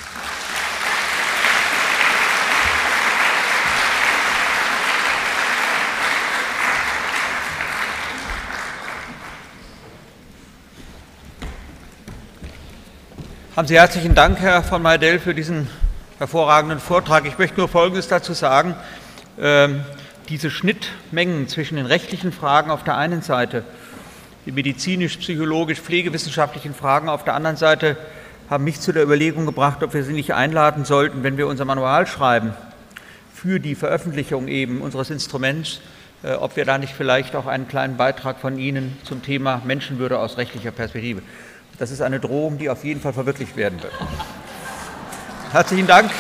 Haben Sie herzlichen Dank, Herr von Meydell, für diesen hervorragenden Vortrag. Ich möchte nur Folgendes dazu sagen. Ähm, diese Schnittmengen zwischen den rechtlichen Fragen auf der einen Seite, die medizinisch-psychologisch pflegewissenschaftlichen Fragen auf der anderen Seite, haben mich zu der Überlegung gebracht, ob wir Sie nicht einladen sollten, wenn wir unser Manual schreiben für die Veröffentlichung eben unseres Instruments, äh, ob wir da nicht vielleicht auch einen kleinen Beitrag von Ihnen zum Thema Menschenwürde aus rechtlicher Perspektive. Das ist eine Drohung, die auf jeden Fall verwirklicht werden wird. Herzlichen Dank.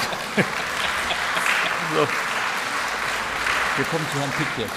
So. Wir kommen zu Herrn Pick jetzt.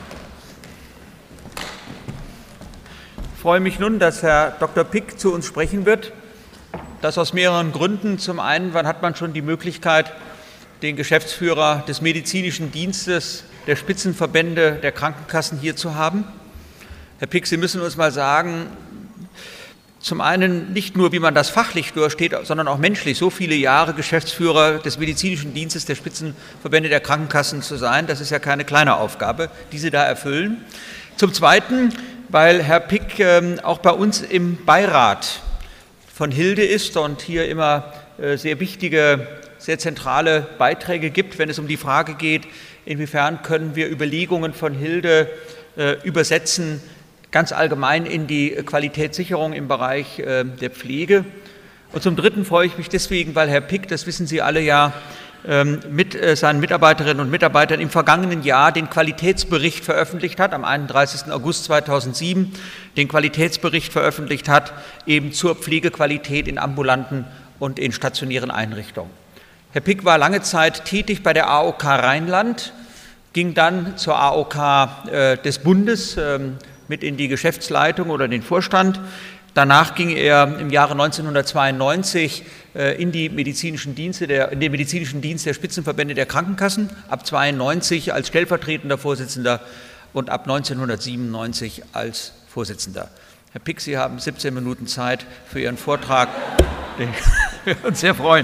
Ich freue mich nun, dass Herr Doktor Pick zu uns sprechen wird. Das aus mehreren Gründen. Zum einen, wann hat man schon die Möglichkeit, den Geschäftsführer des medizinischen Dienstes der Spitzenverbände der Krankenkassen hier zu haben? Herr Pick, Sie müssen uns mal sagen, zum einen nicht nur, wie man das fachlich durchsteht, sondern auch menschlich, so viele Jahre Geschäftsführer des medizinischen Dienstes der Spitzenverbände der Krankenkassen zu sein, das ist ja keine kleine Aufgabe, die Sie da erfüllen. Zum Zweiten, weil Herr Pick äh, auch bei uns im Beirat von Hilde ist und hier immer äh, sehr wichtige, sehr zentrale Beiträge gibt, wenn es um die Frage geht, inwiefern können wir Überlegungen von Hilde äh, übersetzen, ganz allgemein in die Qualitätssicherung im Bereich äh, der Pflege. Und zum Dritten freue ich mich deswegen, weil Herr Pick, das wissen Sie alle ja, ähm, mit äh, seinen Mitarbeiterinnen und Mitarbeitern im vergangenen Jahr den Qualitätsbericht veröffentlicht hat, am einunddreißigsten August zweitausendsieben, den Qualitätsbericht veröffentlicht hat, eben zur Pflegequalität in ambulanten und in stationären Einrichtungen. Herr Pick war lange Zeit tätig bei der A O K Rheinland, ging dann zur A O K äh, des Bundes, ähm, mit in die Geschäftsleitung oder den Vorstand. Danach ging er im Jahre neunzehnhundertzweiundneunzig äh, in, die medizinischen Dienste der, in den medizinischen Dienst der Spitzenverbände der Krankenkassen, ab zweiundneunzig als stellvertretender Vorsitzender und ab neunzehnhundertsiebenundneunzig als Vorsitzender. Herr Pick, Sie haben siebzehn Minuten Zeit für Ihren Vortrag, den wir uns sehr freuen.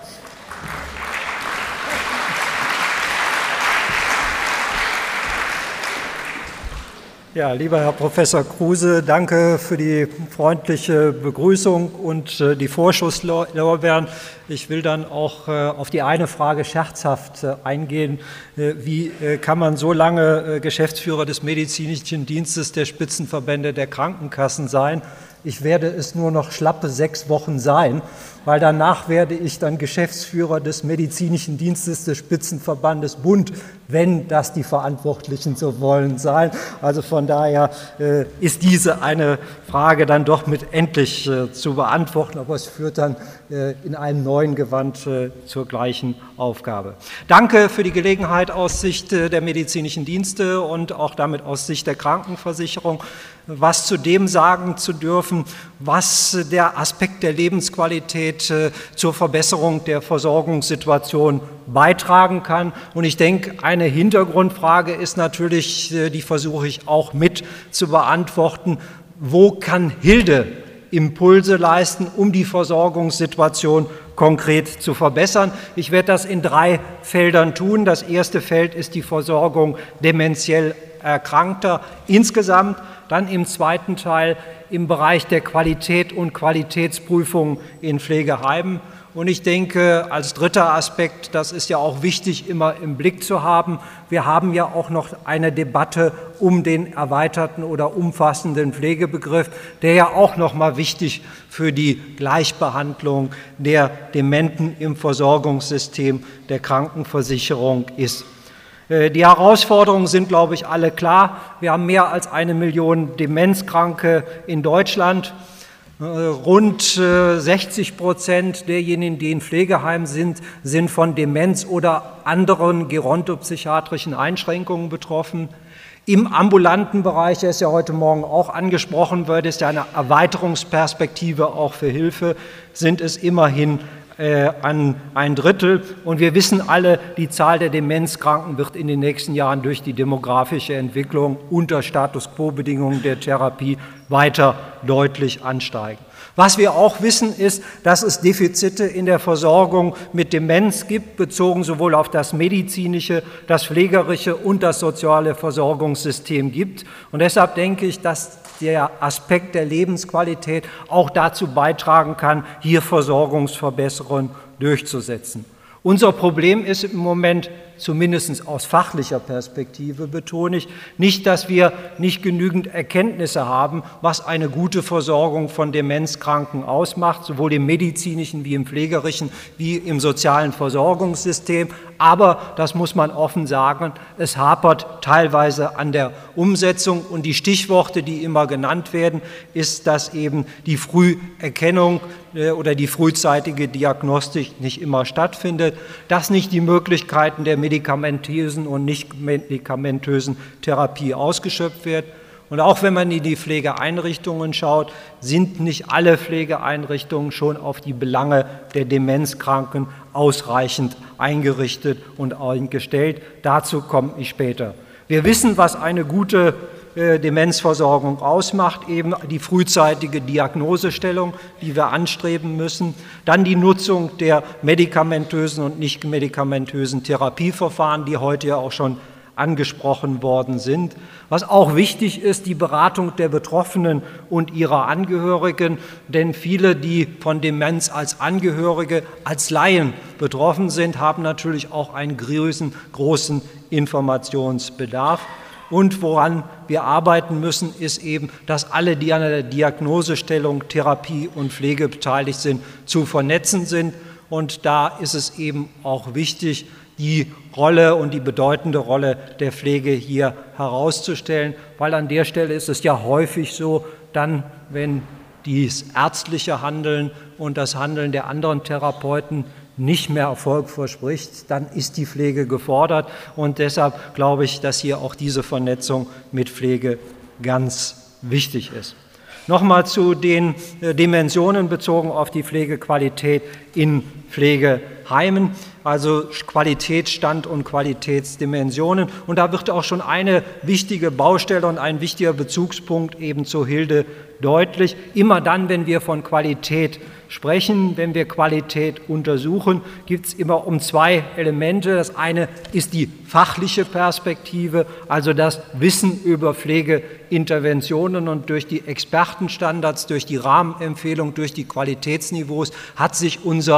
Ja, lieber Herr Professor Kruse, danke für die freundliche Begrüßung und äh, die Vorschusslorbeeren. Ich will dann auch äh, auf die eine Frage scherzhaft äh, eingehen. Äh, wie äh, kann man so lange äh, Geschäftsführer des medizinischen Dienstes der Spitzenverbände der Krankenkassen sein? Ich werde es nur noch schlappe sechs Wochen sein, weil danach werde ich dann Geschäftsführer des Medizinischen Dienstes des Spitzenverbandes Bund, wenn das die Verantwortlichen so wollen, sein. Also von daher äh, ist diese eine Frage dann doch mit endlich äh, zu beantworten, aber es führt dann äh, in einem neuen Gewand äh, zur gleichen Aufgabe. Danke für die Gelegenheit aus Sicht äh, der medizinischen Dienste und auch damit aus Sicht der Krankenversicherung, was zu dem sagen zu dürfen, was der Aspekt der Lebensqualität äh, zur Verbesserung der Versorgungssituation beitragen kann. Und ich denke, eine Hintergrundfrage ist natürlich, äh, die versuche ich auch mit zu beantworten, wo kann Hilde Impulse leisten, um die Versorgungssituation konkret zu verbessern. Ich werde das in drei Feldern tun. Das erste Feld ist die Versorgung dementiell Erkrankter insgesamt. Dann im zweiten Teil im Bereich der Qualität und Qualitätsprüfung in Pflegeheimen. Und ich denke, als dritter Aspekt, das ist ja auch wichtig, immer im Blick zu haben, wir haben ja auch noch eine Debatte um den erweiterten oder umfassenden Pflegebegriff, der ja auch noch mal wichtig für die Gleichbehandlung der Dementen im Versorgungssystem der Krankenversicherung ist. Die Herausforderungen sind, glaube ich, alle klar. Wir haben mehr als eine Million Demenzkranke in Deutschland. Rund sechzig Prozent derjenigen, die in Pflegeheimen sind, sind von Demenz oder anderen gerontopsychiatrischen Einschränkungen betroffen. Im ambulanten Bereich, der ist ja heute Morgen auch angesprochen wird, ist ja eine Erweiterungsperspektive auch für Hilfe, sind es immerhin äh, an ein Drittel. Und wir wissen alle, die Zahl der Demenzkranken wird in den nächsten Jahren durch die demografische Entwicklung unter Status-quo-Bedingungen der Therapie weiter deutlich ansteigen. Was wir auch wissen, ist, dass es Defizite in der Versorgung mit Demenz gibt, bezogen sowohl auf das medizinische, das pflegerische und das soziale Versorgungssystem gibt. Und deshalb denke ich, dass der Aspekt der Lebensqualität auch dazu beitragen kann, hier Versorgungsverbesserungen durchzusetzen. Unser Problem ist im Moment, zumindest aus fachlicher Perspektive betone ich, nicht, dass wir nicht genügend Erkenntnisse haben, was eine gute Versorgung von Demenzkranken ausmacht, sowohl im medizinischen wie im pflegerischen wie im sozialen Versorgungssystem. Aber, das muss man offen sagen, es hapert teilweise an der Umsetzung. Und die Stichworte, die immer genannt werden, ist, dass eben die Früherkennung oder die frühzeitige Diagnostik nicht immer stattfindet, dass nicht die Möglichkeiten der medikamentösen und nicht medikamentösen Therapie ausgeschöpft wird. Und auch wenn man in die Pflegeeinrichtungen schaut, sind nicht alle Pflegeeinrichtungen schon auf die Belange der Demenzkranken ausreichend eingerichtet und eingestellt. Dazu komme ich später. Wir wissen, was eine gute äh, Demenzversorgung ausmacht, eben die frühzeitige Diagnosestellung, die wir anstreben müssen, dann die Nutzung der medikamentösen und nicht medikamentösen Therapieverfahren, die heute ja auch schon angesprochen worden sind. Was auch wichtig ist, die Beratung der Betroffenen und ihrer Angehörigen, denn viele, die von Demenz als Angehörige, als Laien betroffen sind, haben natürlich auch einen großen, großen Informationsbedarf. Und woran wir arbeiten müssen, ist eben, dass alle, die an der Diagnosestellung, Therapie und Pflege beteiligt sind, zu vernetzen sind. Und da ist es eben auch wichtig, die Rolle und die bedeutende Rolle der Pflege hier herauszustellen, weil an der Stelle ist es ja häufig so, dann, wenn das ärztliche Handeln und das Handeln der anderen Therapeuten nicht mehr Erfolg verspricht, dann ist die Pflege gefordert. Und deshalb glaube ich, dass hier auch diese Vernetzung mit Pflege ganz wichtig ist. Nochmal zu den Dimensionen bezogen auf die Pflegequalität in Pflegeheimen, also Qualitätsstand und Qualitätsdimensionen. Und da wird auch schon eine wichtige Baustelle und ein wichtiger Bezugspunkt eben zur Hilde deutlich. Immer dann, wenn wir von Qualität sprechen, wenn wir Qualität untersuchen, gibt es immer um zwei Elemente. Das eine ist die fachliche Perspektive, also das Wissen über Pflegeinterventionen, und durch die Expertenstandards, durch die Rahmenempfehlung, durch die Qualitätsniveaus hat sich unser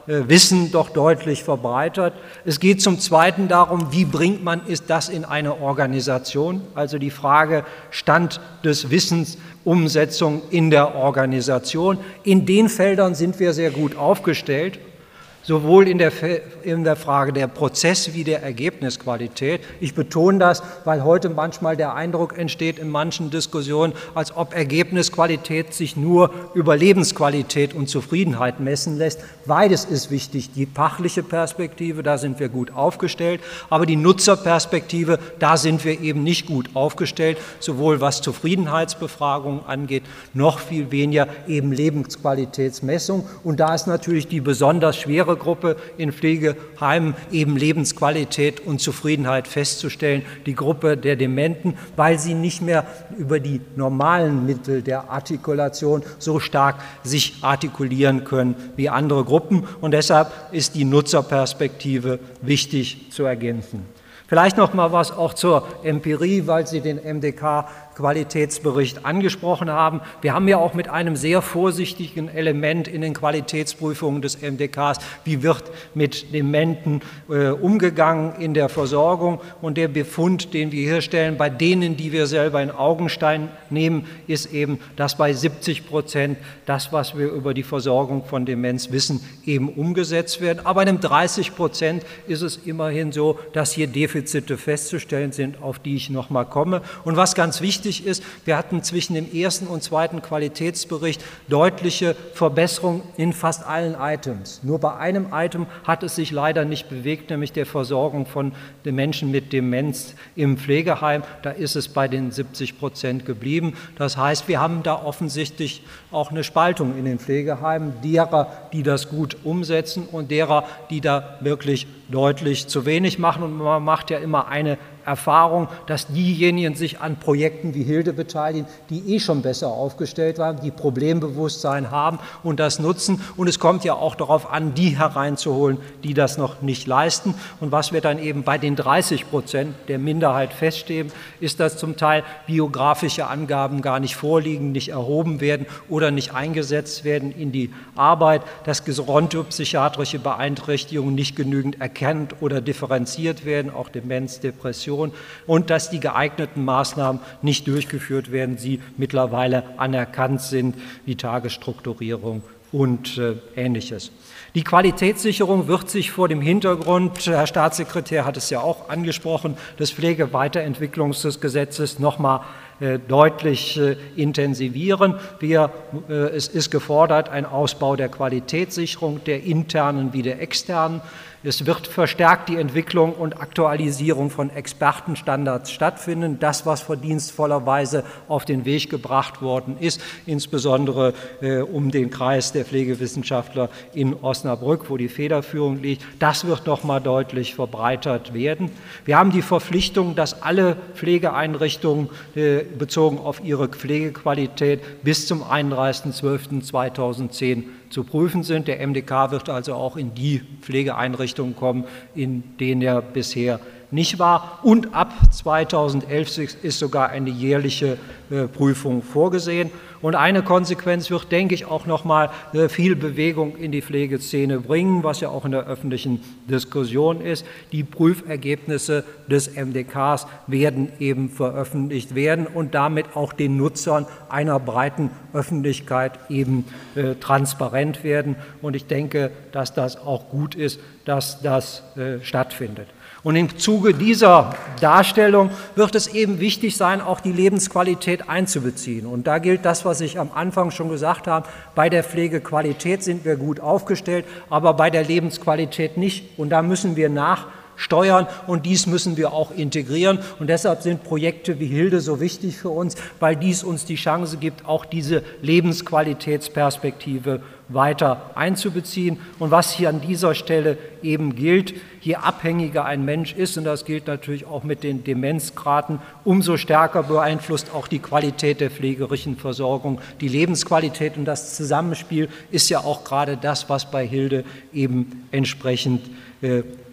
Wissen doch deutlich verbreitert. Es geht zum Zweiten darum, wie bringt man das in eine Organisation, also die Frage Stand des Wissens, Umsetzung in der Organisation. In den Feldern sind wir sehr gut aufgestellt, sowohl in der, in der Frage der Prozess- wie der Ergebnisqualität. Ich betone das, weil heute manchmal der Eindruck entsteht in manchen Diskussionen, als ob Ergebnisqualität sich nur über Lebensqualität und Zufriedenheit messen lässt. Beides ist wichtig. Die fachliche Perspektive, da sind wir gut aufgestellt, aber die Nutzerperspektive, da sind wir eben nicht gut aufgestellt, sowohl was Zufriedenheitsbefragungen angeht, noch viel weniger eben Lebensqualitätsmessung. Und da ist natürlich die besonders schwere Gruppe in Pflegeheimen eben Lebensqualität und Zufriedenheit festzustellen, die Gruppe der Dementen, weil sie nicht mehr über die normalen Mittel der Artikulation so stark sich artikulieren können wie andere Gruppen. Und deshalb ist die Nutzerperspektive wichtig zu ergänzen. Vielleicht noch mal was auch zur Empirie, weil Sie den M D K-Qualitätsbericht angesprochen haben. Wir haben ja auch mit einem sehr vorsichtigen Element in den Qualitätsprüfungen des M D Ks, wie wird mit Dementen äh, umgegangen in der Versorgung. Und der Befund, den wir hier stellen, bei denen, die wir selber in Augenschein nehmen, ist eben, dass bei siebzig Prozent das, was wir über die Versorgung von Demenz wissen, eben umgesetzt wird. Aber bei einem dreißig Prozent ist es immerhin so, dass hier Defizite festzustellen sind, auf die ich noch mal komme. Und was ganz wichtig ist, wir hatten zwischen dem ersten und zweiten Qualitätsbericht deutliche Verbesserungen in fast allen Items. Nur bei einem Item hat es sich leider nicht bewegt, nämlich der Versorgung von den Menschen mit Demenz im Pflegeheim. Da ist es bei den siebzig Prozent geblieben. Das heißt, wir haben da offensichtlich auch eine Spaltung in den Pflegeheimen, derer, die das gut umsetzen und derer, die da wirklich deutlich zu wenig machen. Und man macht ja immer eine Erfahrung, dass diejenigen sich an Projekten wie Hilde beteiligen, die eh schon besser aufgestellt waren, die Problembewusstsein haben und das nutzen. Und es kommt ja auch darauf an, die hereinzuholen, die das noch nicht leisten. Und was wir dann eben bei den dreißig Prozent der Minderheit feststellen, ist, dass zum Teil biografische Angaben gar nicht vorliegen, nicht erhoben werden oder nicht eingesetzt werden in die Arbeit, dass gerontopsychiatrische Beeinträchtigungen nicht genügend erkannt oder differenziert werden, auch Demenz, Depression, und dass die geeigneten Maßnahmen nicht durchgeführt werden, sie mittlerweile anerkannt sind, wie Tagesstrukturierung und äh, Ähnliches. Die Qualitätssicherung wird sich vor dem Hintergrund, Herr Staatssekretär hat es ja auch angesprochen, des Pflegeweiterentwicklungsgesetzes noch mal äh, deutlich äh, intensivieren. Wir, äh, es ist gefordert ein Ausbau der Qualitätssicherung, der internen wie der externen. Es wird verstärkt die Entwicklung und Aktualisierung von Expertenstandards stattfinden. Das, was verdienstvollerweise auf den Weg gebracht worden ist, insbesondere äh, um den Kreis der Pflegewissenschaftler in Osnabrück, wo die Federführung liegt, das wird noch mal deutlich verbreitert werden. Wir haben die Verpflichtung, dass alle Pflegeeinrichtungen äh, bezogen auf ihre Pflegequalität bis zum einunddreißigsten zwölften zweitausendzehn zu prüfen sind. Der M D K wird also auch in die Pflegeeinrichtungen kommen, in denen er bisher nicht war. Und ab zweitausendelf ist sogar eine jährliche äh, Prüfung vorgesehen. Und eine Konsequenz wird, denke ich, auch noch mal äh, viel Bewegung in die Pflegeszene bringen, was ja auch in der öffentlichen Diskussion ist. Die Prüfergebnisse des M D Ks werden eben veröffentlicht werden und damit auch den Nutzern einer breiten Öffentlichkeit eben äh, transparent werden. Und ich denke, dass das auch gut ist, dass das äh, stattfindet. Und im Zuge dieser Darstellung wird es eben wichtig sein, auch die Lebensqualität einzubeziehen. Und da gilt das, was ich am Anfang schon gesagt habe, bei der Pflegequalität sind wir gut aufgestellt, aber bei der Lebensqualität nicht. Und da müssen wir nachsteuern und dies müssen wir auch integrieren. Und deshalb sind Projekte wie Hilde so wichtig für uns, weil dies uns die Chance gibt, auch diese Lebensqualitätsperspektive weiter einzubeziehen. Und was hier an dieser Stelle eben gilt, je abhängiger ein Mensch ist, und das gilt natürlich auch mit den Demenzgraden, umso stärker beeinflusst auch die Qualität der pflegerischen Versorgung die Lebensqualität. Und das Zusammenspiel ist ja auch gerade das, was bei Hilde eben entsprechend äh,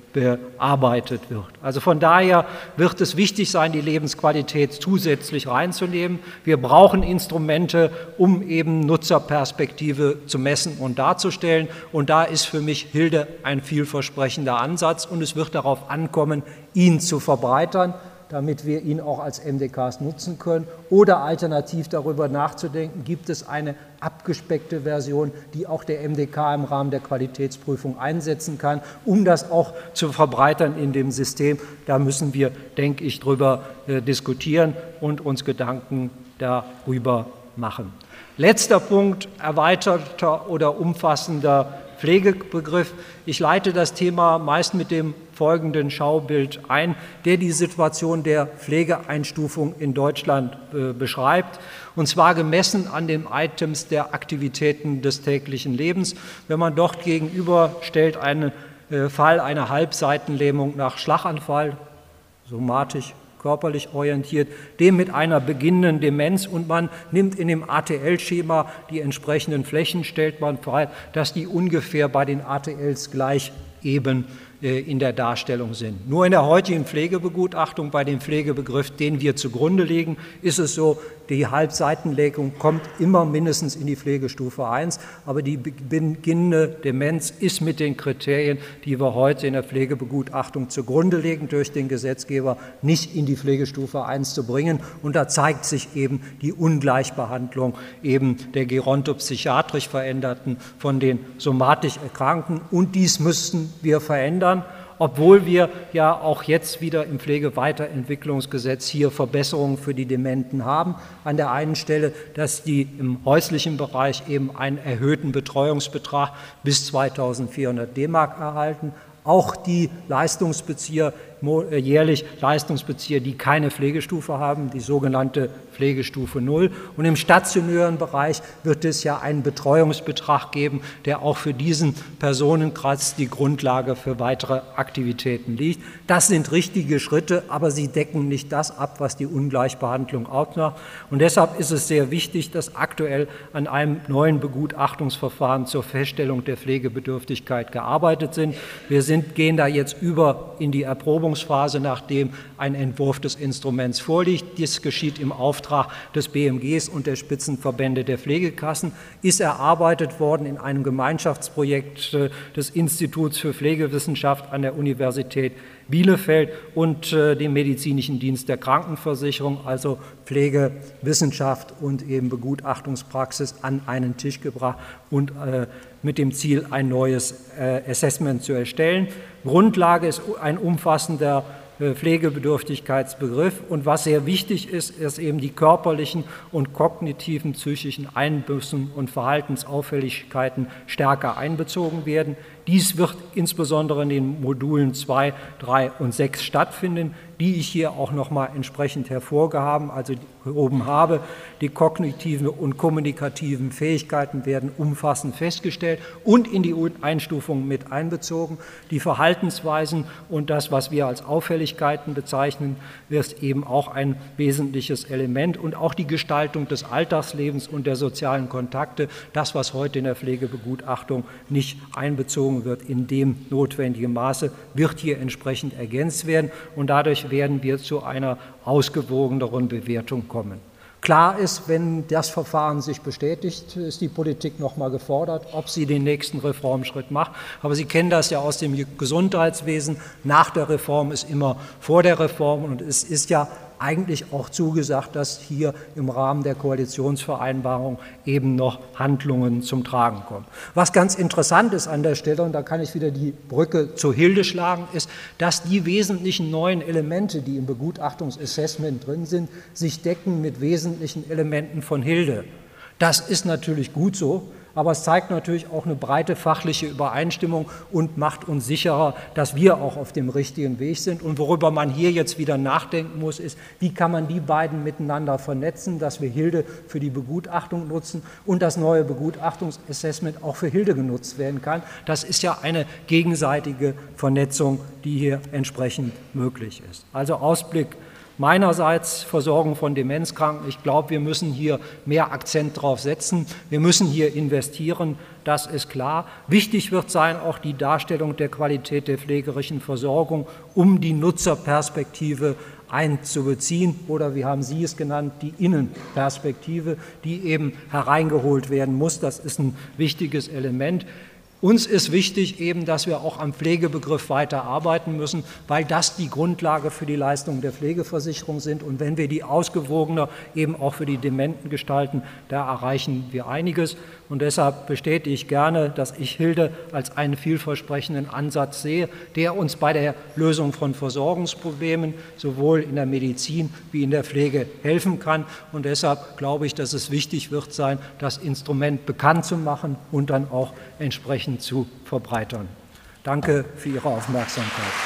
bearbeitet wird. Also von daher wird es wichtig sein, die Lebensqualität zusätzlich reinzunehmen. Wir brauchen Instrumente, um eben Nutzerperspektive zu messen und darzustellen. Und da ist für mich Hilde ein vielversprechender Ansatz und es wird darauf ankommen, ihn zu verbreitern, damit wir ihn auch als M D Ks nutzen können, oder alternativ darüber nachzudenken, gibt es eine abgespeckte Version, die auch der M D K im Rahmen der Qualitätsprüfung einsetzen kann, um das auch zu verbreitern in dem System. Da müssen wir, denke ich, drüber äh, diskutieren und uns Gedanken darüber machen. Letzter Punkt, erweiterter oder umfassender Pflegebegriff. Ich leite das Thema meist mit dem folgenden Schaubild ein, der die Situation der Pflegeeinstufung in Deutschland äh, beschreibt, und zwar gemessen an den Items der Aktivitäten des täglichen Lebens. Wenn man dort gegenüberstellt einen äh, Fall einer Halbseitenlähmung nach Schlaganfall, somatisch, körperlich orientiert, dem mit einer beginnenden Demenz, und man nimmt in dem A T L-Schema die entsprechenden Flächen, stellt man fest, dass die ungefähr bei den A T Ls gleich eben in der Darstellung sind. Nur in der heutigen Pflegebegutachtung, bei dem Pflegebegriff, den wir zugrunde legen, ist es so, die Halbseitenlähmung kommt immer mindestens in die Pflegestufe eins, aber die beginnende Demenz ist mit den Kriterien, die wir heute in der Pflegebegutachtung zugrunde legen, durch den Gesetzgeber nicht in die Pflegestufe eins zu bringen. Und da zeigt sich eben die Ungleichbehandlung eben der gerontopsychiatrisch Veränderten von den somatisch Erkrankten, und dies müssten wir verändern, obwohl wir ja auch jetzt wieder im Pflegeweiterentwicklungsgesetz hier Verbesserungen für die Dementen haben. An der einen Stelle, dass die im häuslichen Bereich eben einen erhöhten Betreuungsbetrag bis zweitausendvierhundert D-Mark erhalten. Auch die Leistungsbezieher, jährlich Leistungsbezieher, die keine Pflegestufe haben, die sogenannte Pflegestufe null. Und im stationären Bereich wird es ja einen Betreuungsbetrag geben, der auch für diesen Personenkreis die Grundlage für weitere Aktivitäten liegt. Das sind richtige Schritte, aber sie decken nicht das ab, was die Ungleichbehandlung ausmacht. Und deshalb ist es sehr wichtig, dass aktuell an einem neuen Begutachtungsverfahren zur Feststellung der Pflegebedürftigkeit gearbeitet sind. Wir sind, gehen da jetzt über in die Erprobungsphase, nachdem ein Entwurf des Instruments vorliegt. Dies geschieht im Auftrag des B M Gs und der Spitzenverbände der Pflegekassen, ist erarbeitet worden in einem Gemeinschaftsprojekt des Instituts für Pflegewissenschaft an der Universität Bielefeld und dem Medizinischen Dienst der Krankenversicherung, also Pflegewissenschaft und eben Begutachtungspraxis, an einen Tisch gebracht und mit dem Ziel, ein neues Assessment zu erstellen. Grundlage ist ein umfassender Pflegebedürftigkeitsbegriff, und was sehr wichtig ist, ist eben die körperlichen und kognitiven psychischen Einbußen und Verhaltensauffälligkeiten stärker einbezogen werden. Dies wird insbesondere in den Modulen zwei, drei und sechs stattfinden, die ich hier auch noch mal entsprechend hervorgehoben also oben habe. Die kognitiven und kommunikativen Fähigkeiten werden umfassend festgestellt und in die Einstufung mit einbezogen. Die Verhaltensweisen und das, was wir als Auffälligkeiten bezeichnen, ist eben auch ein wesentliches Element, und auch die Gestaltung des Alltagslebens und der sozialen Kontakte, das, was heute in der Pflegebegutachtung nicht einbezogen wird in dem notwendigen Maße, wird hier entsprechend ergänzt werden, und dadurch werden wir zu einer ausgewogeneren Bewertung kommen. Klar ist, wenn das Verfahren sich bestätigt, ist die Politik noch mal gefordert, ob sie den nächsten Reformschritt macht. Aber Sie kennen das ja aus dem Gesundheitswesen. Nach der Reform ist immer vor der Reform, und es ist ja eigentlich auch zugesagt, dass hier im Rahmen der Koalitionsvereinbarung eben noch Handlungen zum Tragen kommen. Was ganz interessant ist an der Stelle, und da kann ich wieder die Brücke zu Hilde schlagen, ist, dass die wesentlichen neuen Elemente, die im Begutachtungsassessment drin sind, sich decken mit wesentlichen Elementen von Hilde. Das ist natürlich gut so, aber es zeigt natürlich auch eine breite fachliche Übereinstimmung und macht uns sicherer, dass wir auch auf dem richtigen Weg sind. Und worüber man hier jetzt wieder nachdenken muss, ist, wie kann man die beiden miteinander vernetzen, dass wir Hilde für die Begutachtung nutzen und das neue Begutachtungsassessment auch für Hilde genutzt werden kann. Das ist ja eine gegenseitige Vernetzung, die hier entsprechend möglich ist. Also Ausblick Meinerseits Versorgung von Demenzkranken. Ich glaube, wir müssen hier mehr Akzent drauf setzen. Wir müssen hier investieren, das ist klar. Wichtig wird sein auch die Darstellung der Qualität der pflegerischen Versorgung, um die Nutzerperspektive einzubeziehen oder, wie haben Sie es genannt, die Innenperspektive, die eben hereingeholt werden muss. Das ist ein wichtiges Element. Uns ist wichtig eben, dass wir auch am Pflegebegriff weiter arbeiten müssen, weil das die Grundlage für die Leistungen der Pflegeversicherung sind. Und wenn wir die ausgewogener eben auch für die Dementen gestalten, da erreichen wir einiges. Und deshalb bestätige ich gerne, dass ich Hilde als einen vielversprechenden Ansatz sehe, der uns bei der Lösung von Versorgungsproblemen sowohl in der Medizin wie in der Pflege helfen kann. Und deshalb glaube ich, dass es wichtig wird sein, das Instrument bekannt zu machen und dann auch entsprechend zu verbreitern. Danke für Ihre Aufmerksamkeit.